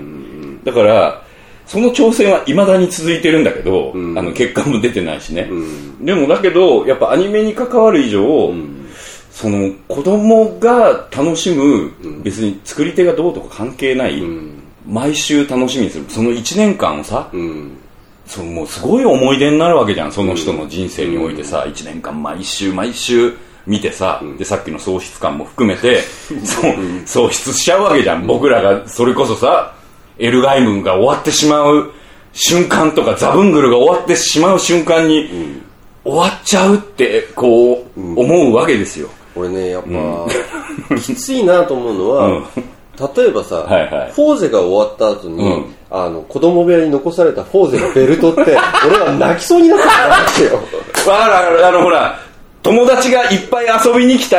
だからその挑戦は未だに続いてるんだけど、うん、あの結果も出てないしね、うん、でもだけどやっぱアニメに関わる以上、うん、その子供が楽しむ、うん、別に作り手がどうとか関係ない、うん、毎週楽しみにするそのいちねんかんをさ、うん、そのもうすごい思い出になるわけじゃんその人の人生においてさ、うん、いちねんかん毎週毎週見てさ、うん、でさっきの喪失感も含めて喪失しちゃうわけじゃん、うん、僕らがそれこそさエルガイムンが終わってしまう瞬間とかザブングルが終わってしまう瞬間に、うん、終わっちゃうってこう、うん、思うわけですよ。 俺ねやっぱ、うん、きついなと思うのは、うん、例えばさ、はいはい、フォーゼが終わった後に、うん、あの子供部屋に残されたフォーゼのベルトって俺は泣きそうになったんだってよ。 わかるわかる、あのほら友達がいっぱい遊びに来た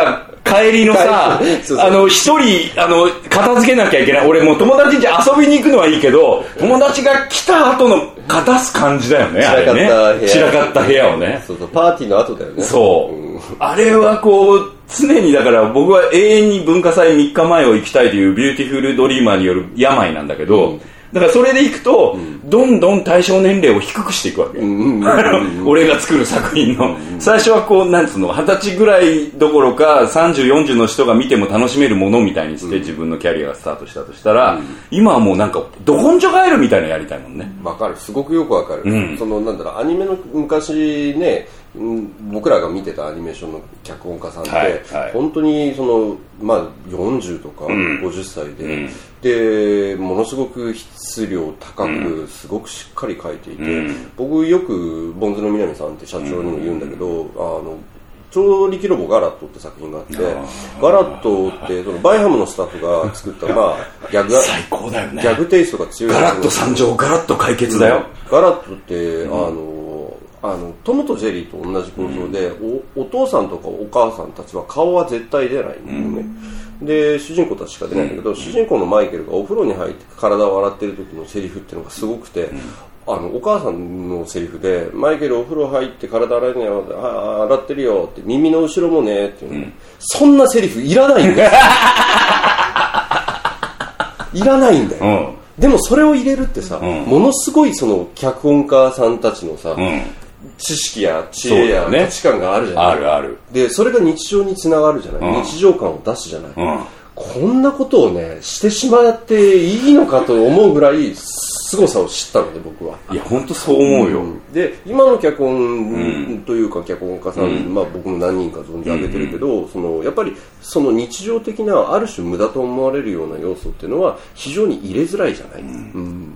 帰りのさ、 そうそうあの、一人、あの、片付けなきゃいけない。俺もう友達ん家遊びに行くのはいいけど、友達が来た後の片す感じだよね、あれね。散らかった部屋をね。 そうそう、パーティーの後だよね。 そう。 うん、 あれはこう、常にだから僕は永遠に文化祭みっかまえを行きたいというビューティフルドリーマーによる病なんだけど、うんだからそれでいくと、うん、どんどん対象年齢を低くしていくわけ、うんうんうんうん、俺が作る作品の、うんうん、最初はこうなんつうの二十歳ぐらいどころかさんじゅう、よんじゅうの人が見ても楽しめるものみたいにして、うん、自分のキャリアがスタートしたとしたら、うん、今はもうなんかど根性ガエルみたいなのやりたいもんね。 わかる、すごくよくわかる、うん、そのなんだろう、アニメの昔ね、僕らが見てたアニメーションの脚本家さんって、はいはい、本当にその、まあ、よんじゅうとかごじゅっさいで、うん、でものすごく質量高くすごくしっかり書いていて、うん、僕よくボンズの南さんって社長にも言うんだけど、うん、あの超力ロボガラットって作品があって、ガラットってそのバイハムのスタッフが作ったまあギャグ最高だよね、 ギャグテイストが強いガラット参上、ガラット解決だよ、 うん、ガラットって、うん、あのあのトムとジェリーと同じ構造で、うん、お, お父さんとかお母さんたちは顔は絶対出ないんだよね、うん、で主人公たちしか出ないんだけど、うん、主人公のマイケルがお風呂に入って体を洗ってる時のセリフっていうのがすごくて、うん、あのお母さんのセリフでマイケルお風呂入って体洗いなよ、あ洗ってるよって耳の後ろもねっていうの、うん、そんなセリフいらないんだよいらないんだよ、うんでもそれを入れるってさ、うん、ものすごいその脚本家さんたちのさ、うん、知識や知恵や価値観があるじゃない、 あるある。 でそれが日常につながるじゃない、うん、日常感を出すじゃない、うん、こんなことをねしてしまっていいのかと思うぐらい凄さを知ったので僕は。 いや本当そう思うよ、うん、 で今の脚本というか脚本家さん、うんまあ、僕も何人か存じ上げてるけど、うん、そのやっぱりその日常的なある種無駄と思われるような要素っていうのは非常に入れづらいじゃない、うんうん、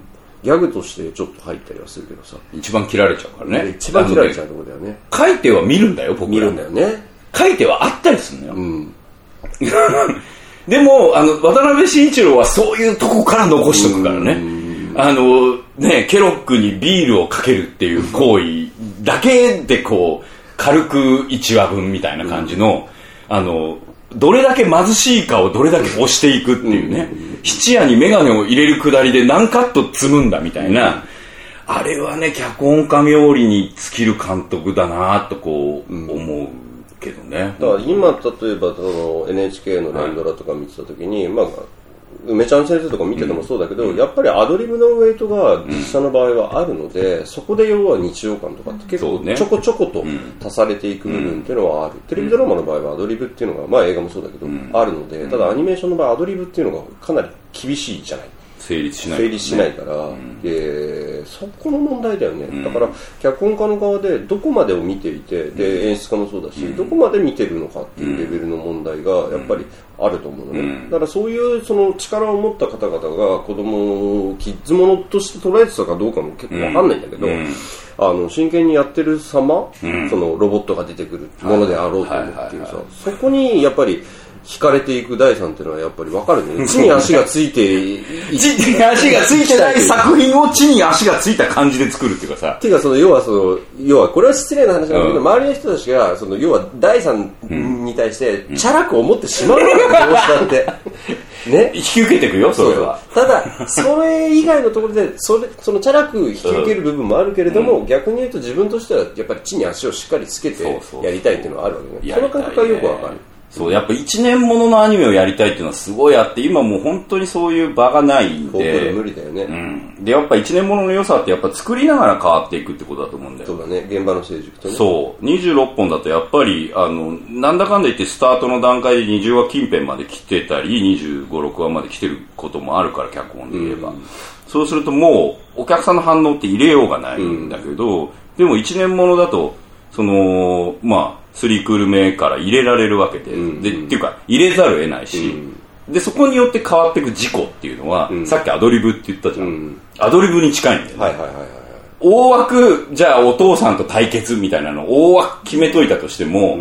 ギャグとしてちょっと入ったりはするけどさ、 一番切られちゃうからね。 一番切られちゃうところだよね。 書いては見るんだよ僕ら。 見るんだよね。 書いてはあったりするのよ、うんでもあの渡辺慎一郎はそういうとこから残しとくからね、あのねケロックにビールをかけるっていう行為だけでこう軽くいちわぶんみたいな感じの、うん、あのどれだけ貧しいかをどれだけ押していくっていうね、うん、質屋にメガネを入れるくだりで何カット積むんだみたいな、うん、あれはね脚本家冥利に尽きる監督だなとこう思うけどね。 だから今例えばその エヌエイチケー の連ドラとか見てた時に、はい、まあ梅ちゃん先生とか見ててもそうだけど、うん、やっぱりアドリブのウェイトが実写の場合はあるので、うん、そこで要は日常感とかって結構ちょこちょこと足されていく部分っていうのはある、うん、テレビドラマの場合はアドリブっていうのが、まあ映画もそうだけど、うん、あるので、ただアニメーションの場合アドリブっていうのがかなり厳しいじゃない、 成立しない、 ね、成立しないから、うん、でそこの問題だよね、うん、だから脚本家の側でどこまでを見ていて、で演出家もそうだし、うん、どこまで見てるのかっていうレベルの問題がやっぱりあると思うのね、うん、だからそういうその力を持った方々が子供をキッズものとして捉えてたかどうかも結構わかんないんだけど、うん、あの真剣にやってる様、うん、そのロボットが出てくるものであろうと思うっていうさ、そこにやっぱり惹かれていく第三っていうのはやっぱり分かるね。地に足がついて地に足がついてない作品を地に足がついた感じで作るっていうかさ。 っていうかその要はその要はこれは失礼な話なんだけど、うん、周りの人たちがその要は第三に対してチャラく思ってしまうのよ、どうしたってね。 引き受けていくよそれは。 そうそうただそれ以外のところでそれそのチャラく引き受ける部分もあるけれども、うん、逆に言うと自分としてはやっぱり地に足をしっかりつけてやりたいっていうのはあるわけね。そうそうその感覚はよくわかる。 そうやっぱ一年もののアニメをやりたいっていうのはすごいあって、今もう本当にそういう場がないんで、 無理だよね、 うん、でやっぱ一年ものの良さってやっぱ作りながら変わっていくってことだと思うんだよ。 そうだね、現場の成熟とね。 そうにじゅうろっぽんだとやっぱりあのなんだかんだ言ってスタートの段階でにじゅうわ近辺まで来てたりにじゅうご、ろくわまで来てることもあるから、脚本で言えば、うん、そうするともうお客さんの反応って入れようがないんだけど、うん、でも一年ものだとそのまあスリークール目から入れられるわけで、うん、でっていうか入れざるを得ないし、うん、でそこによって変わっていく事故っていうのは、うん、さっきアドリブって言ったじゃん、うん、アドリブに近いんだよね、はいはいはいはい、大枠じゃあお父さんと対決みたいなのを大枠決めといたとしても、うん、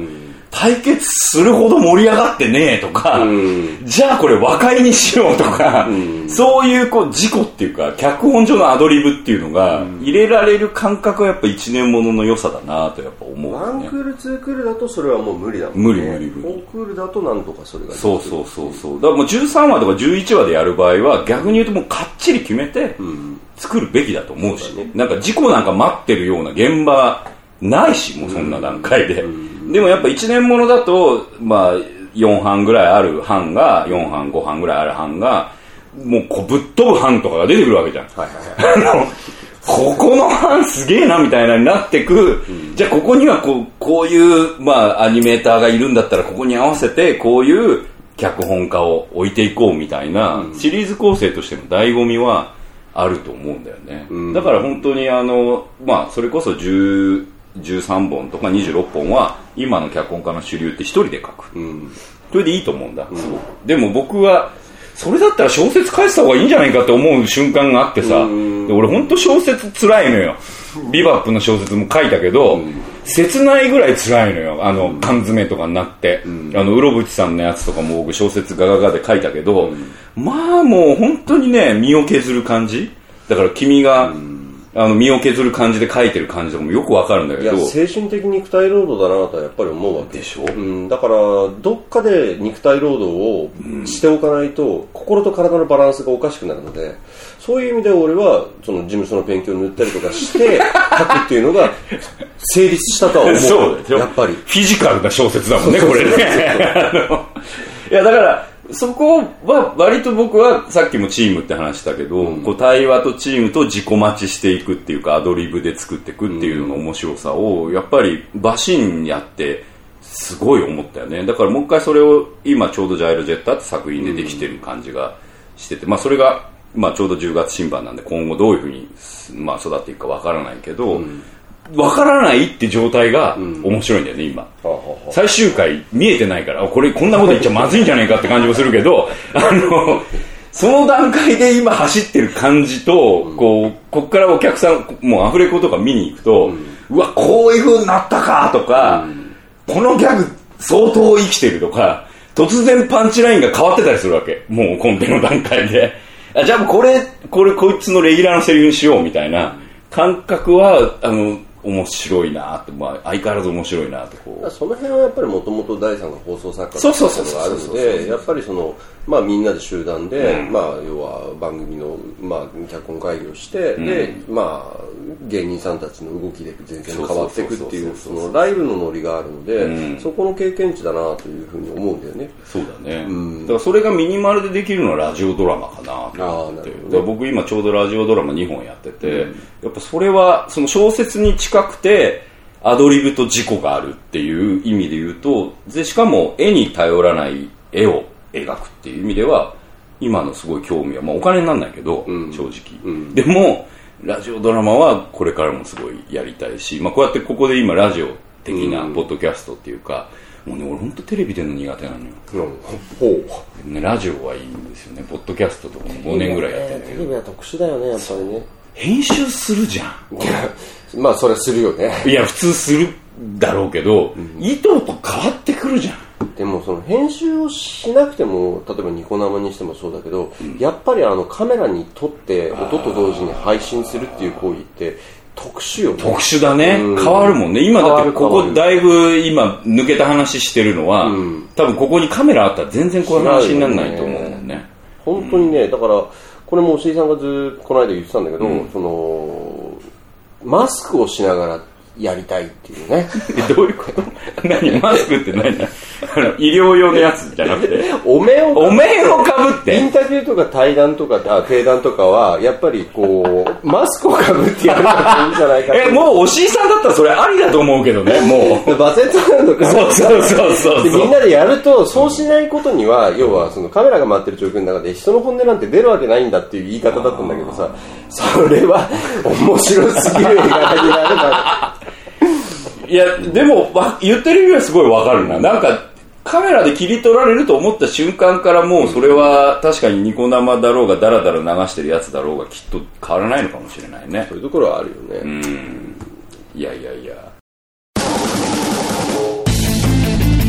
対決するほど盛り上がってねえとか、うん、じゃあこれ和解にしようとか、うん、そういうこう事故っていうか脚本上のアドリブっていうのが入れられる感覚はやっぱ一年ものの良さだなとやっぱ思う、ね、 ワンクールツークールだとそれはもう無理だもんね。 無理無理無理。 フォークールだとなんとかそれができる。 そうそうそうそう。だからもうじゅうさんわとかじゅういちわでやる場合は逆に言うともうかっちり決めて作るべきだと思うし、うん、なんか事故なんか待ってるような現場ないし、もうそんな段階で、うん、でもやっぱいちねんものだとまあよんはんぐらいある班がよんはんごはんぐらいある班がもうこうぶっ飛ぶ班とかが出てくるわけじゃん、はいはいはい、ここの班すげえなみたいなになってく、うん、じゃあここにはこう、こういうまあアニメーターがいるんだったらここに合わせてこういう脚本家を置いていこうみたいな、うん、シリーズ構成としての醍醐味はあると思うんだよね、うん、だから本当にあのまあそれこそじゅうじゅうさんぼんとかにじゅうろっぽんは今の脚本家の主流って一人で書く、うん、それでいいと思うんだ、すごく、うん、でも僕はそれだったら小説書いてた方がいいんじゃないかって思う瞬間があってさ、うん、俺本当小説辛いのよ。ビバップの小説も書いたけど、うん、切ないぐらい辛いのよ。あの缶詰とかになって、うん、あのうろぶちさんのやつとかも僕小説ガガガで書いたけど、うん、まあもう本当にね身を削る感じだから君が、うんあの身を削る感じで書いてる感じとかもよくわかるんだけど、いや精神的肉体労働だなとはやっぱり思うわけでしょ、 うん、だからどっかで肉体労働をしておかないと、うん、心と体のバランスがおかしくなるので、そういう意味で俺はその事務所のペンキを塗ったりとかして書くっていうのが成立したとは思う。 そうでしょ、 やっぱりフィジカルな小説だもんねこれねいやだからそこは割と僕はさっきもチームって話したけど、うん、こう対話とチームと自己待ちしていくっていうかアドリブで作っていくっていうのの面白さをやっぱりバシンやってすごい思ったよね。だからもう一回それを今ちょうどジャイロジェッターって作品でできてる感じがしてて、まあそれがまあちょうどじゅうがつ新版なんで今後どういうふうにまあ育っていくかわからないけど、うんわからないって状態が面白いんだよね、うん、今、うん、最終回見えてないからこれこんなこと言っちゃまずいんじゃないかって感じもするけどあのその段階で今走ってる感じと、うん、こうこっからお客さんもうアフレコとか見に行くと、うん、うわこういう風になったかとか、うん、このギャグ相当生きてるとか突然パンチラインが変わってたりするわけ、もうコンペの段階であじゃあこれこれこいつのレギュラーのセリフにしようみたいな感覚はあの面白いなって、まあ、相変わらず面白いなってこうその辺はやっぱりもともと第三が放送作家というのがあるのでやっぱりその、まあ、みんなで集団で、うんまあ、要は番組の、まあ、脚本会議をして、うん、で、まあ、芸人さんたちの動きで全然変わっていくっていうそのライブのノリがあるので、うん、そこの経験値だなというふうに思うんだよね。 そうだね、うん、だからそれがミニマルでできるのはラジオドラマかなと思って、ね、だから僕今ちょうどラジオドラマにほんやってて、うん、やっぱそれはその小説に近くてアドリブと事故があるっていう意味で言うとでしかも絵に頼らない絵を描くっていう意味では今のすごい興味は、まあ、お金にならないけど、うん、正直、うん、でもラジオドラマはこれからもすごいやりたいし、まあ、こうやってここで今ラジオ的なポッドキャストっていうか、うん、もうね俺本当テレビ出るの苦手なのよ、うん、ほう、ね、ラジオはいいんですよね。ポッドキャストとかもごねんぐらいやってるんだけど、 テレビは特殊だよねやっぱりね。 編集するじゃんまあそれはするよね。 いや普通するだろうけど、うん、意図と変わってくるじゃん。 でもその編集をしなくても例えばニコ生にしてもそうだけど、うん、やっぱりあのカメラに撮って音と同時に配信するっていう行為って特殊よね。 特殊だね、うん、変わるもんね。今だってここだいぶ今抜けた話してるのは、うん、多分ここにカメラあったら全然こういう話にならないと思うもんね。 本当にね、だからこれも押井さんがずっとこの間言ってたんだけど、うん、そのマスクをしながらやりたいっていうね。 どういうこと？何マスクって何？あの医療用のやつじゃなくてお面をお面をかぶってインタビューとか対談とかあ定談とかはやっぱりこうマスクをかぶってやるのがいいんじゃないかえもう押井さんだったらそれありだと思うけどね。もうバセットランドかそうそうそうそうでみんなでやるとそうしないことには、うん、要はそのカメラが回ってる状況の中で人の本音なんて出るわけないんだっていう言い方だったんだけどさ、それは面白すぎる映画になるな。 いやでも言ってる意味はすごいわかるな。なんかカメラで切り取られると思った瞬間からもうそれは確かにニコ生だろうがダラダラ流してるやつだろうがきっと変わらないのかもしれないね。 そういうところはあるよね。 うんいやいやいや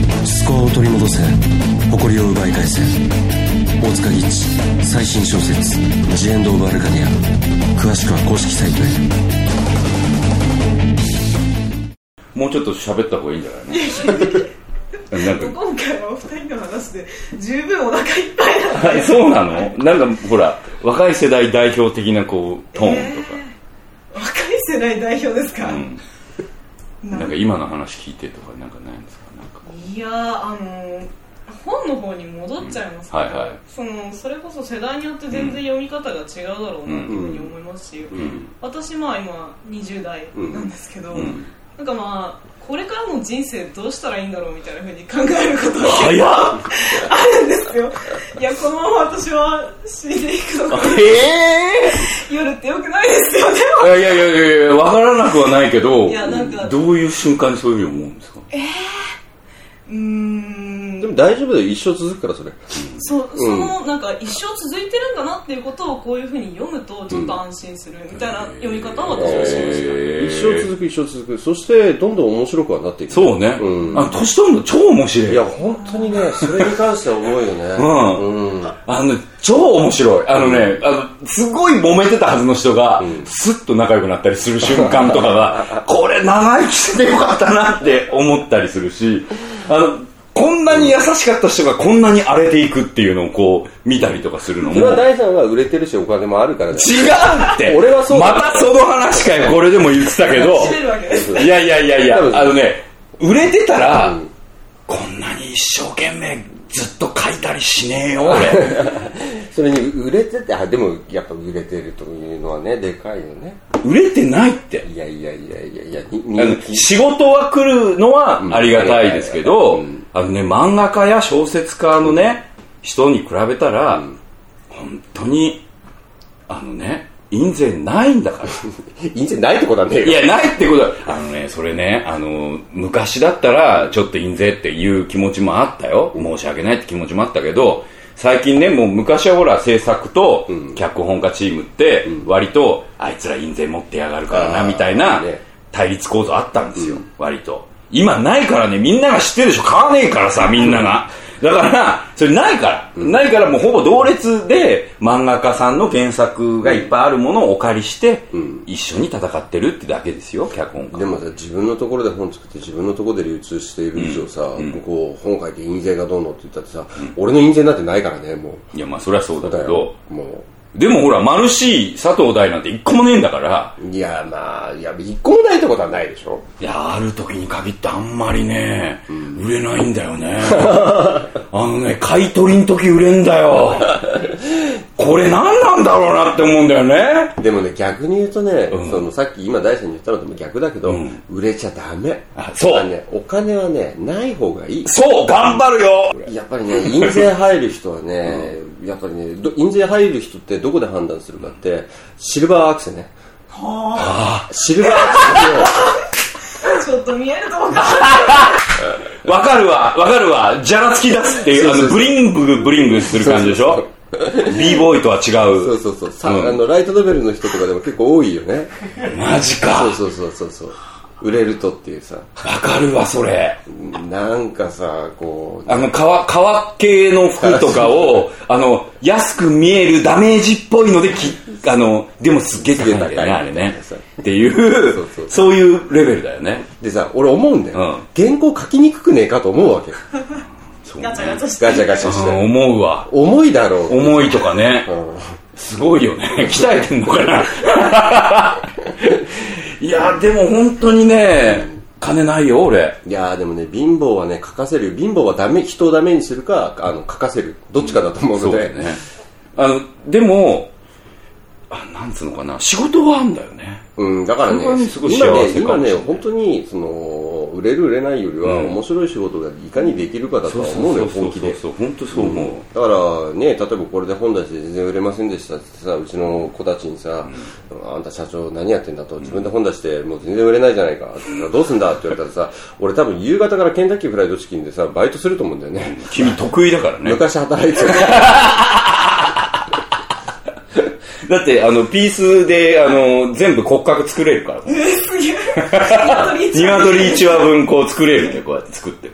を取り戻せ、誇りを奪い返せ。大塚ギッチ最新小説ジエンド・オブ・アルカディア。詳しくは公式サイトへ。 もうちょっと喋った方がいいんじゃないの？なんか今回はお二人の話で十分お腹いっぱいなんで。 そうなの？なんかほら若い世代代表的なこうトーンとか、 えー、若い世代代表ですか？うん、 なんか今の話聞いてとかなんかないんですか？なんかいやあの本の方に戻っちゃいますけど、うんはいはい、そのそれこそ世代によって全然読み方が違うだろうなというふうに思いますし、うんうん、私まあ今にじゅう代なんですけど、うんうん、なんかまあこれからの人生どうしたらいいんだろうみたいなふうに考えることがあるんですよ。いやこのまま私は死んでいくのか、えー、夜ってよくないですよね。 いやいやいやいや分からなくはないけど、いやなんかどういう瞬間にそういうふうに思うんですか？ えーうーんでも大丈夫だよ、一生続くからそれ。 そう、そのなんか一生続いてるんだなっていうことをこういうふうに読むとちょっと安心するみたいな読み方を私はしました。 一生続く一生続く、そしてどんどん面白くはなっていく。 そうね、うん、あ年取るの超面白い。 いや本当にね、それに関しては思うよね。うん、 うん、あの超面白い。あのね、うん、あのすごい揉めてたはずの人が、うん、スッと仲良くなったりする瞬間とかがこれ長生きしてよかったなって思ったりするし、あのこんなに優しかった人がこんなに荒れていくっていうのをこう見たりとかするのも、それは大さんは売れてるしお金もあるからね。 違うって俺はそうだ、 またその話かよ。これでも言ってたけどいやいやいやいや、あのね売れてたら、うん、こんなに一生懸命ずっと書いたりしねえよ俺それに売れてて、あでもやっぱ売れてるというのはねでかいよね。 売れてないって。 いやいやいやいやいや、 あの仕事は来るのはありがたいですけど、うん、あのね漫画家や小説家のね人に比べたら、うん、本当にあのね印税ないんだから印税ないってことはねえよ。 いやないってことはあのねそれね、あの昔だったらちょっと印税っていう気持ちもあったよ、申し訳ないって気持ちもあったけど、最近ねもう昔はほら制作と脚本家チームって割とあいつら印税持ってやがるからなみたいな対立構造あったんですよ、割と。今ないからね、みんなが知ってるでしょ、買わねえからさみんながだからそれないから、うん、ないからもうほぼ同列で漫画家さんの原作がいっぱいあるものをお借りして、うん、一緒に戦ってるってだけですよ、脚本家。 でもさ自分のところで本作って自分のところで流通している以上さ、うん、こう本書いて印税がどうのって言ったってさ、うん、俺の印税なんてないからねもう。 いやまあそれはそうだけどもうでもほらマルシー佐藤大なんて一個もねえんだから。 いやまあいや一個もないってことはないでしょ。 いやある時に限ってあんまりね、うん、売れないんだよねあのね買い取りの時売れんだよこれ何なんだろうなって思うんだよね。 でもね逆に言うとね、うん、そのさっき今大さんに言ったのとも逆だけど、うん、売れちゃダメ。 あそう、 ね、お金はねない方がいい。 そう頑張るよ。 やっぱりね印税入る人はね、うん、やっぱりね印税入る人ってどこで判断するかってシルバーアクセね。はあ、シルバーアクセちょっと見えると分かるわかるわわかるわ、じゃらつき出すっていうあのブリングブリングする感じでしょb ボーイとは違う。 そうそうそうさ、うん、あのライトノベルの人とかでも結構多いよね。 マジか。 そうそうそうそう売れるとっていうさ。 わかるわそれ。 なんかさこうあの革革系の服とかをあの安く見えるダメージっぽいのできあのでもすっげえ高いんだよねあれねっていうそうそうそうそういうレベルだよね。 でさ俺思うんだよ、うん、原稿書きにくくねえかと思うわけそう、ね、ガチャガチャしてガチャガチャして、 うん、思うわ。 重いだろう重いとかね、うん、すごいよね鍛えてんのかな。いやでも本当にね、うん、金ないよ俺。 いやでもね貧乏はね書かせる。貧乏はダメ、人をダメにするかあの書かせるどっちかだと思うので、うん、そうね、 あのでもあなんつうのかな仕事はあんだよね。 うん、だからね今ね今ね本当にその売れる売れないよりは、うん、面白い仕事がいかにできるかだとは思うのよ本気で。 そう本当そう思う、うん、 だからね例えばこれで本出して全然売れませんでしたってさうちの子たちにさ、うん、あんた社長何やってんだと自分で本出してもう全然売れないじゃないかどうすんだって言われたらさ俺多分夕方からケンタッキーフライドチキンでさバイトすると思うんだよね。 君得意だからね。 昔働いてただってあのピースであの全部骨格作れるから。 えー、すげえ。 鶏いちわぶんこう作れるんでこうやって作ってくれる。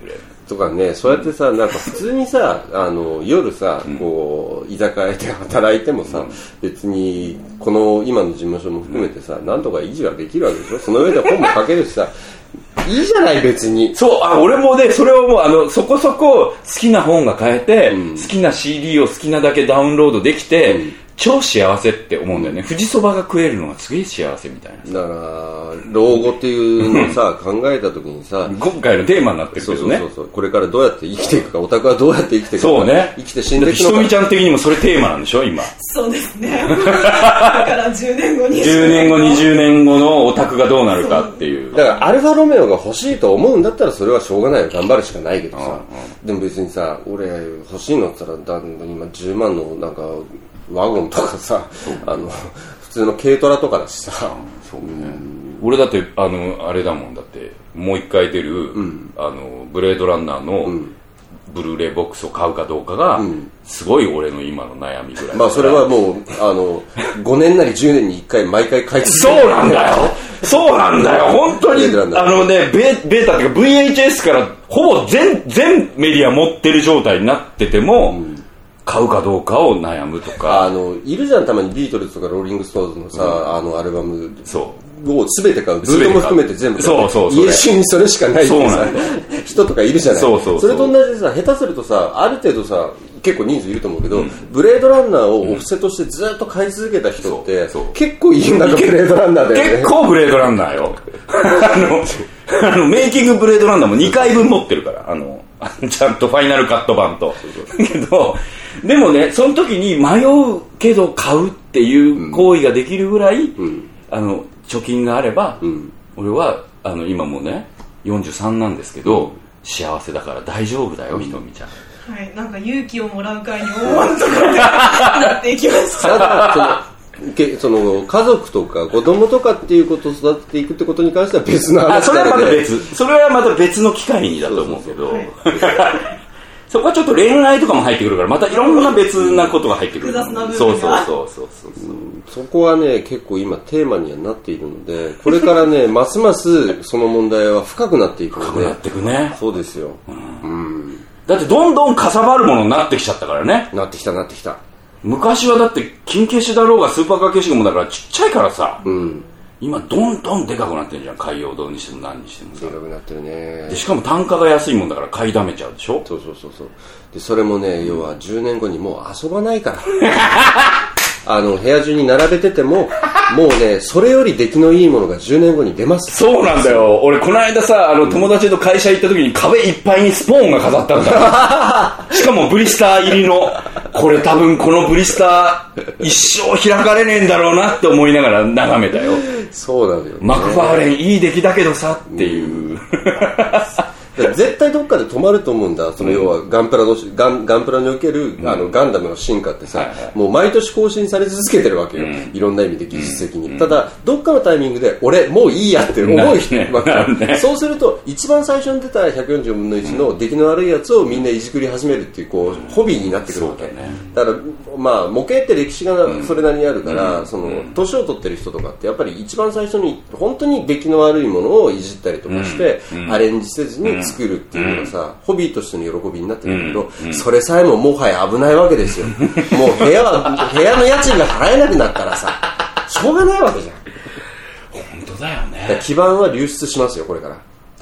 とかね、そうやってさ、なんか普通にさ、あの夜さ、こう居酒屋で働いてもさ、別にこの今の事務所も含めてさ、なんとか維持はできるわけでしょ。その上で本も書けるしさ、いいじゃない別に。 そう、あ、俺もね、それはもうあのそこそこ好きな本が買えて、うん、好きな シーディー を好きなだけダウンロードできて。うん、超幸せって思うんだよね。富士そばが食えるのがすげえ幸せみたいな。 だから老後っていうのをさ考えた時にさ、 今回のテーマになってるけどね。 そうそうそう、これからどうやって生きていくか、オタクはどうやって生きていくか、 そうね、 生きて死んでいくのか。 ひとみちゃん的にもそれテーマなんでしょ今。 そうですね。だからじゅうねんごにじゅうねんごにじゅうねんごのオタクがどうなるかっていう。 だからアルファロメオが欲しいと思うんだったらそれはしょうがないよ、頑張るしかないけどさ、うんうん、でも別にさ、俺欲しいのって言ったらだ今じゅうまんのなんかワゴンとかさ、あの普通の軽トラとかだしさ、 そうね、うん、俺だってあのあれだもん、だってもう一回出る、うん、あのブレードランナーのブルーレイボックスを買うかどうかが、うん、すごい俺の今の悩みぐらい。 まあそれはもうあのごねんなりじゅうねんにいっかい毎回買い続ける。そうなんだよそうなんだよ本当に。あのねベ、ベータっていうか ブイエイチエス からほぼ全全メディア持ってる状態になってても、うん、買うかどうかを悩むとか。 あのいるじゃん、たまにビートルズとかローリングストーンズのさ、うん、あのアルバムを全て買う、ブートも含めて全部買う、そうそう、家中にそれしかないってさ人とかいるじゃない。 そうそうそう、 それと同じでさ、下手するとさ、ある程度さ結構人数いると思うけど、うん、ブレードランナーをオフセとしてずっと買い続けた人って、うん、結構いいんだかブレードランナーだよね。 結構ブレードランナーよあのあのメイキングブレードランナーもにかいぶん持ってるから、あのちゃんとファイナルカット版とけど、でもねその時に迷うけど買うっていう行為ができるぐらい、うん、あの貯金があれば、うん、俺はあの今もねよんじゅうさんなんですけど、うん、幸せだから大丈夫だよ、ひとみちゃん。 はい、なんか勇気をもらう会に思わぬところでなっていきましたけその家族とか子供とかっていうことを育てていくってことに関しては別の話だ、ね、それはまた別それはまた別の機会にだと思うけど、そうそうそう、はい、そこはちょっと恋愛とかも入ってくるからまたいろんな別なことが入ってくる。 複雑な部分が。 そうそうそうそうそうそう、 うん、そこはね結構今テーマにはなっているので、これからねますますその問題は深くなっていくので。 深くなっていくね。 そうですよ、うん、うん、 だってどんどんかさばるものになってきちゃったからね。 なってきたなってきた。 昔はだって金消しだろうがスーパーカー消しゴムだからちっちゃいからさ、うん、今どんどんでかくなってるじゃん。海洋堂にしても何にしてもさ、 でかくなってるね。 でしかも単価が安いもんだから買いだめちゃうでしょ。 そうそうそうそう。でそれもね、うん、要はじゅうねんごにもう遊ばないからあの部屋中に並べててももうねそれより出来のいいものがじゅうねんごに出ます。 そうなんだよ。俺この間さ、あの友達と会社行った時に壁いっぱいにスポーンが飾ってあったしかもブリスター入りの。これ多分このブリスター一生開かれねえんだろうなって思いながら眺めたよ。 そうなんだよね。 マクファーレンいい出来だけどさっていう、うん絶対どっかで止まると思うんだ。その要はガンプラのガンガンプラにおける、うん、あのガンダムの進化ってさ、はいはい、もう毎年更新され続けてるわけよ、うん、いろんな意味で技術的に、うん、ただどっかのタイミングで俺もういいやって思う人わけ、ね、そうすると一番最初に出たひゃくよんじゅうよんぶんのいちの出来の悪いやつをみんないじくり始めるっていうこうホビーになってくるわけ、だね、だからまあ模型って歴史がそれなりにあるから、うん、その年を取ってる人とかってやっぱり一番最初に本当に出来の悪いものをいじったりとかして、うん、アレンジせずに作るっていうのがさ、ホビーとしての喜びになってるんだけど、うんうん、それさえももはや危ないわけですよもう部屋は部屋の家賃が払えなくなったらさしょうがないわけじゃん。 本当だよね。 基盤は流出しますよこれから。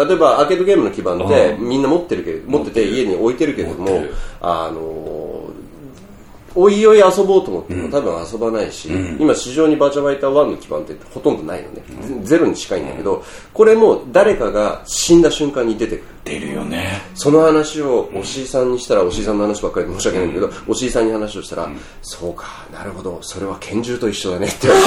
例えばアーケードゲームの基盤ってみんな持ってるけど持ってて家に置いてるけども、あのおいおい遊ぼうと思っても多分遊ばないし、うん、今市場にバーチャファイターワンの基盤ってほとんどないのね、うん、ゼロに近いんだけど、これも誰かが死んだ瞬間に出てくる。 出るよね。 その話をおしいさんにしたら、おしいさんの話ばっかりで申し訳ないんだけど、うん、おしいさんに話をしたら、うん、そうかなるほどそれは拳銃と一緒だねって言われ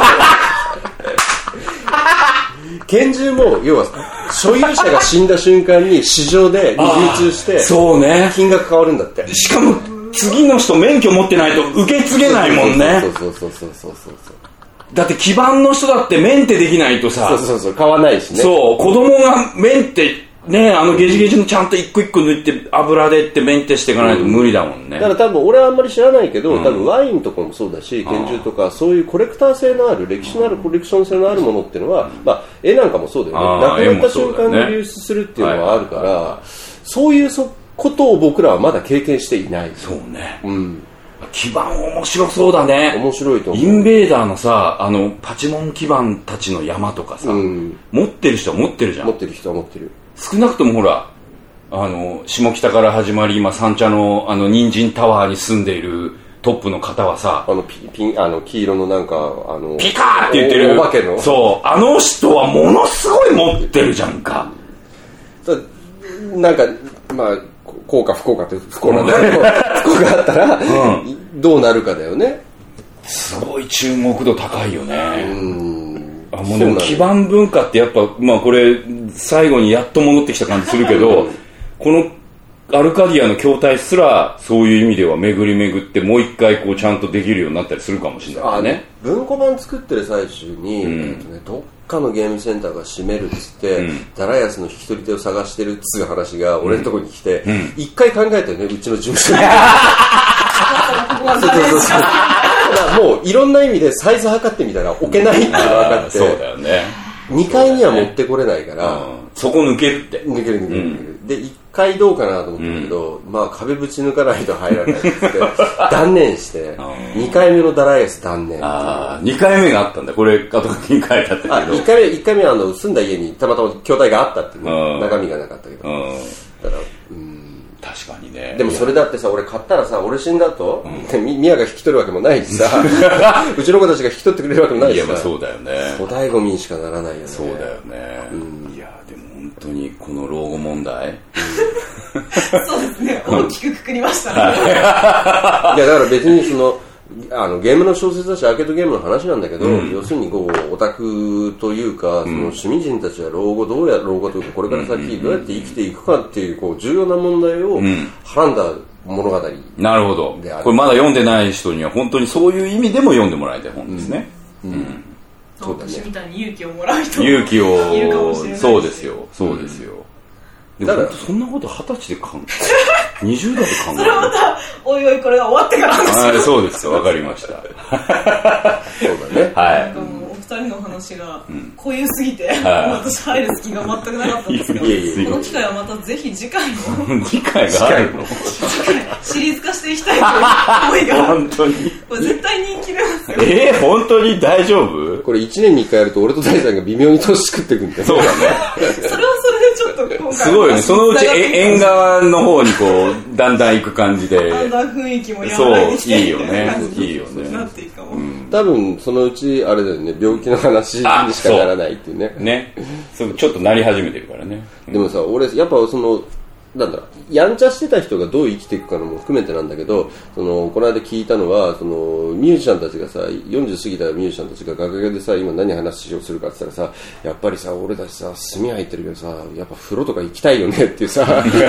て拳銃も要は所有者が死んだ瞬間に市場で流通してそうね金額変わるんだって。 しかも次の人免許持ってないと受け継げないもんね。 そうそうそうそうそうそう。 だって基盤の人だってメンテできないとさ、 そうそうそう買わないしね。 そう子供がメンテね、あのゲジゲジのちゃんと一個一個抜いて油でってメンテしていかないと無理だもんね、うん、だから多分俺はあんまり知らないけど、うん、多分ワインとかもそうだし拳銃とかそういうコレクター性のある歴史のあるコレクション性のあるものっていうのは、まあ、絵なんかもそうだよね。なくなった瞬間に流出するっていうのはあるから、はいはいはい、そういう側ことを僕らはまだ経験していない。 そうね。 うん。 基盤面白そうだね。 面白いと思う。 インベーダーのさ、あのパチモン基盤たちの山とかさ、うん、持ってる人は持ってるじゃん。 持ってる人は持ってる。 少なくともほら、あの下北から始まり今三茶のあの人参タワーに住んでいるトップの方はさ、 あのピピンあの黄色のなんかあのピカーって言ってるお化けの、 そうあの人はものすごい持ってるじゃんか。 なんかまあ幸か不幸かって不幸なんだけど不幸があったら、うん、どうなるかだよね。 すごい注目度高いよね。うんあもうでも基盤文化ってやっぱまあこれ最後にやっと戻ってきた感じするけどこのアルカディアの筐体すらそういう意味では巡り巡ってもう一回こうちゃんとできるようになったりするかもしれないね。 文庫版作ってる最中に、うんえっとね、どっかのゲームセンターが閉めるっつって、うん、ダラヤスの引き取り手を探してるっつう話が俺のところに来て、うん、一回考えたよねうちの事務所にそうそうそうそうだもういろんな意味でサイズ測ってみたら置けないって分かってそうだよねにかいには持ってこれないから、 うん、そこ抜けるって抜ける抜ける抜ける、うん、でいっかいどうかなと思ったけど、うん、まあ壁ぶち抜かないと入らないって言って断念してにかいめのダライエス断念。 ああにかいめがあったんだこれ後書きに書いてあったけどあいっかいめいっかいめはあの住んだ家にたまたま筐体があったっていう、ね、中身がなかったけど、うん、だからうん確かにね。 でもそれだってさ俺買ったらさ俺死んだと、うん、ミヤが引き取るわけもないしさうちの子たちが引き取ってくれるわけもないしさいやそうだよね粗大ゴミにしかならないよね。 そうだよね、うん、いやでも本当にこの老後問題、うん、 そうですね大きくくくりましたねいやだから別にそのあのゲームの小説だしアーケードゲームの話なんだけど、うん、要するにこうオタクというか、うん、その趣味人たちは老後どうや老後というかこれから先どうやって生きていくかっていう、こう重要な問題をはらんだ物語である。 なるほど。これまだ読んでない人には本当にそういう意味でも読んでもらいたい本ですね。うんうんうん、 そうだね。私みたいに勇気をもらう人も勇気をいるかもしれない。 そうですよ。そうですよ。うん、でも本当そんなこと二十歳で考えにじゅう代で考える。 それはまたおいおいこれが終わってから話しそうですわかりました。そうだね。 はい。 お二人の話が濃ゆすぎて、うん、私入る隙が全くなかったんですけど、いやいやいやこの機会はまたぜひ次回も次回があるのシリーズ化していきたいという思いが本当にこれ絶対人気出ますよ。 えー、本当に大丈夫？ これいちねんにいっかいやると俺と大さんが微妙に年作っていくんだよ。 そうだねそれはそれでちょっと今回すごいよね。そのうち縁側の方にこうだんだん行く感じでだんだん雰囲気も和らいできてそういいよねいいよねなっていくかも、うん、 多分そのうちあれだよね病気の話にしかならないっていうねねそうちょっとなり始めてるからね、 うん、でもさ俺やっぱそのなんだろうやんちゃしてた人がどう生きていくかのも含めてなんだけど、そのこの間聞いたのはそのミュージシャンたちがさよんじゅう過ぎたミュージシャンたちが楽屋でさ今何話をするかって言ったらさやっぱりさ俺たちさ炭入ってるけどさやっぱ風呂とか行きたいよねっていうさ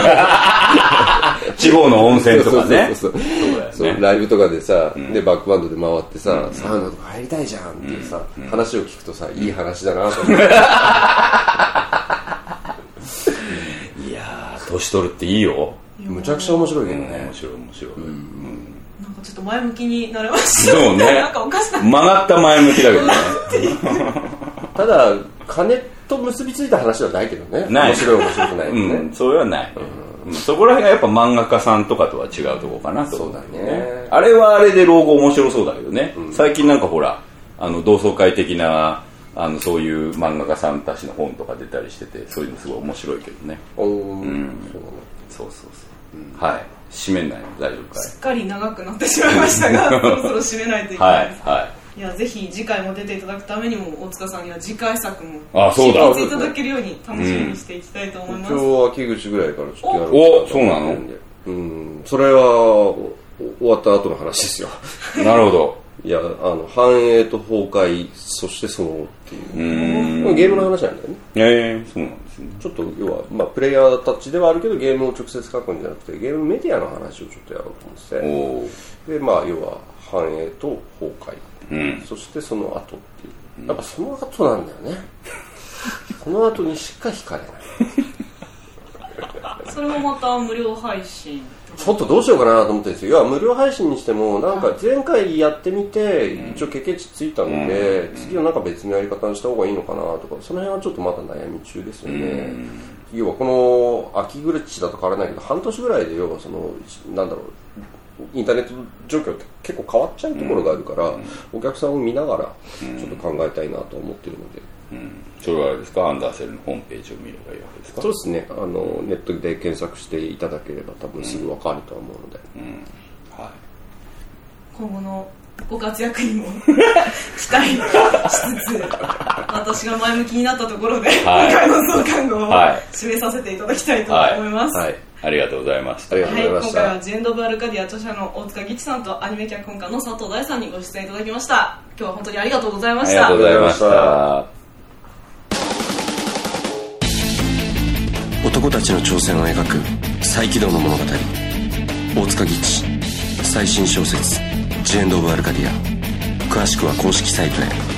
地方の温泉とかねそうそうそうそう、ね、ライブとかでさ、うん、でバックバンドで回ってさ、うん、サウナとか入りたいじゃんっていうさ、うん、話を聞くとさいい話だなと思って年取るっていいよ。 むちゃくちゃ面白いけどね。 面白い面白い、うんうん、 なんかちょっと前向きになれました。 そうねなんかおかしな曲がった前向きだけどねただ金と結びついた話はないけどね。 ない面白い面白くないよね、 うん、それはない、うん、そこら辺がやっぱ漫画家さんとかとは違うところかなと。 そうだね。 あれはあれで老後面白そうだけどね、うん、最近なんかほらあの同窓会的なあのそういう漫画家さんたちの本とか出たりしててそういうのすごい面白いけどね。 おー、うん、 そうそうそう、うん、はい締めないの大丈夫かい。 しっかり長くなってしまいましたがそろそろ締めないといけないです、 はいはい、 いやぜひ次回も出ていただくためにも大塚さんには次回作もあそうだしていただけるように楽しみにしていきたいと思います、 うん、今日秋口ぐらいからちょっとやろうおそうなの。 うんそれは終わった後の話ですよなるほど。 いやあの繁栄と崩壊そしてそのっていうゲームの話なんだよね。 ええそうなんですね。 ちょっと要は、まあ、プレイヤーたちではあるけどゲームを直接書くんじゃなくてゲームメディアの話をちょっとやろうと思ってで、まあ、要は繁栄と崩壊、うん、そしてその後っていうやっぱその後なんだよねその後にしか惹かれないそれもまた無料配信ちょっとどうしようかなと思ってるんですよ。いや無料配信にしてもなんか前回やってみて一応経験値ついたので、うん、次はなんか別のやり方にした方がいいのかなとかその辺はちょっとまだ悩み中ですよね。 要はこの秋口だと変わらないけど半年ぐらいで要はそのなんだろうインターネット状況って結構変わっちゃうところがあるから、うん、お客さんを見ながらちょっと考えたいなと思ってるので、 うんうん、それはあれですかアンダーセルのホームページを見ればいいわけですか。 そうですねあのネットで検索していただければ多分すぐ分かるとは思うので、うんうんはい、今後のご活躍にも期待しつつ私が前向きになったところで、はい、今回の増刊号を締めさせていただきたいと思います、はいはい、 ありがとうございました。 ありがとうございました、 はい、今回はジエンド・オブ・アルカディア著者の大塚義知さんとアニメ脚本家の佐藤大さんにご出演いただきました。今日は本当にありがとうございました。 ありがとうございました。 男たちの挑戦を描く再起動の物語、大塚義知最新小説ジエンド・オブ・アルカディア。詳しくは公式サイトへ。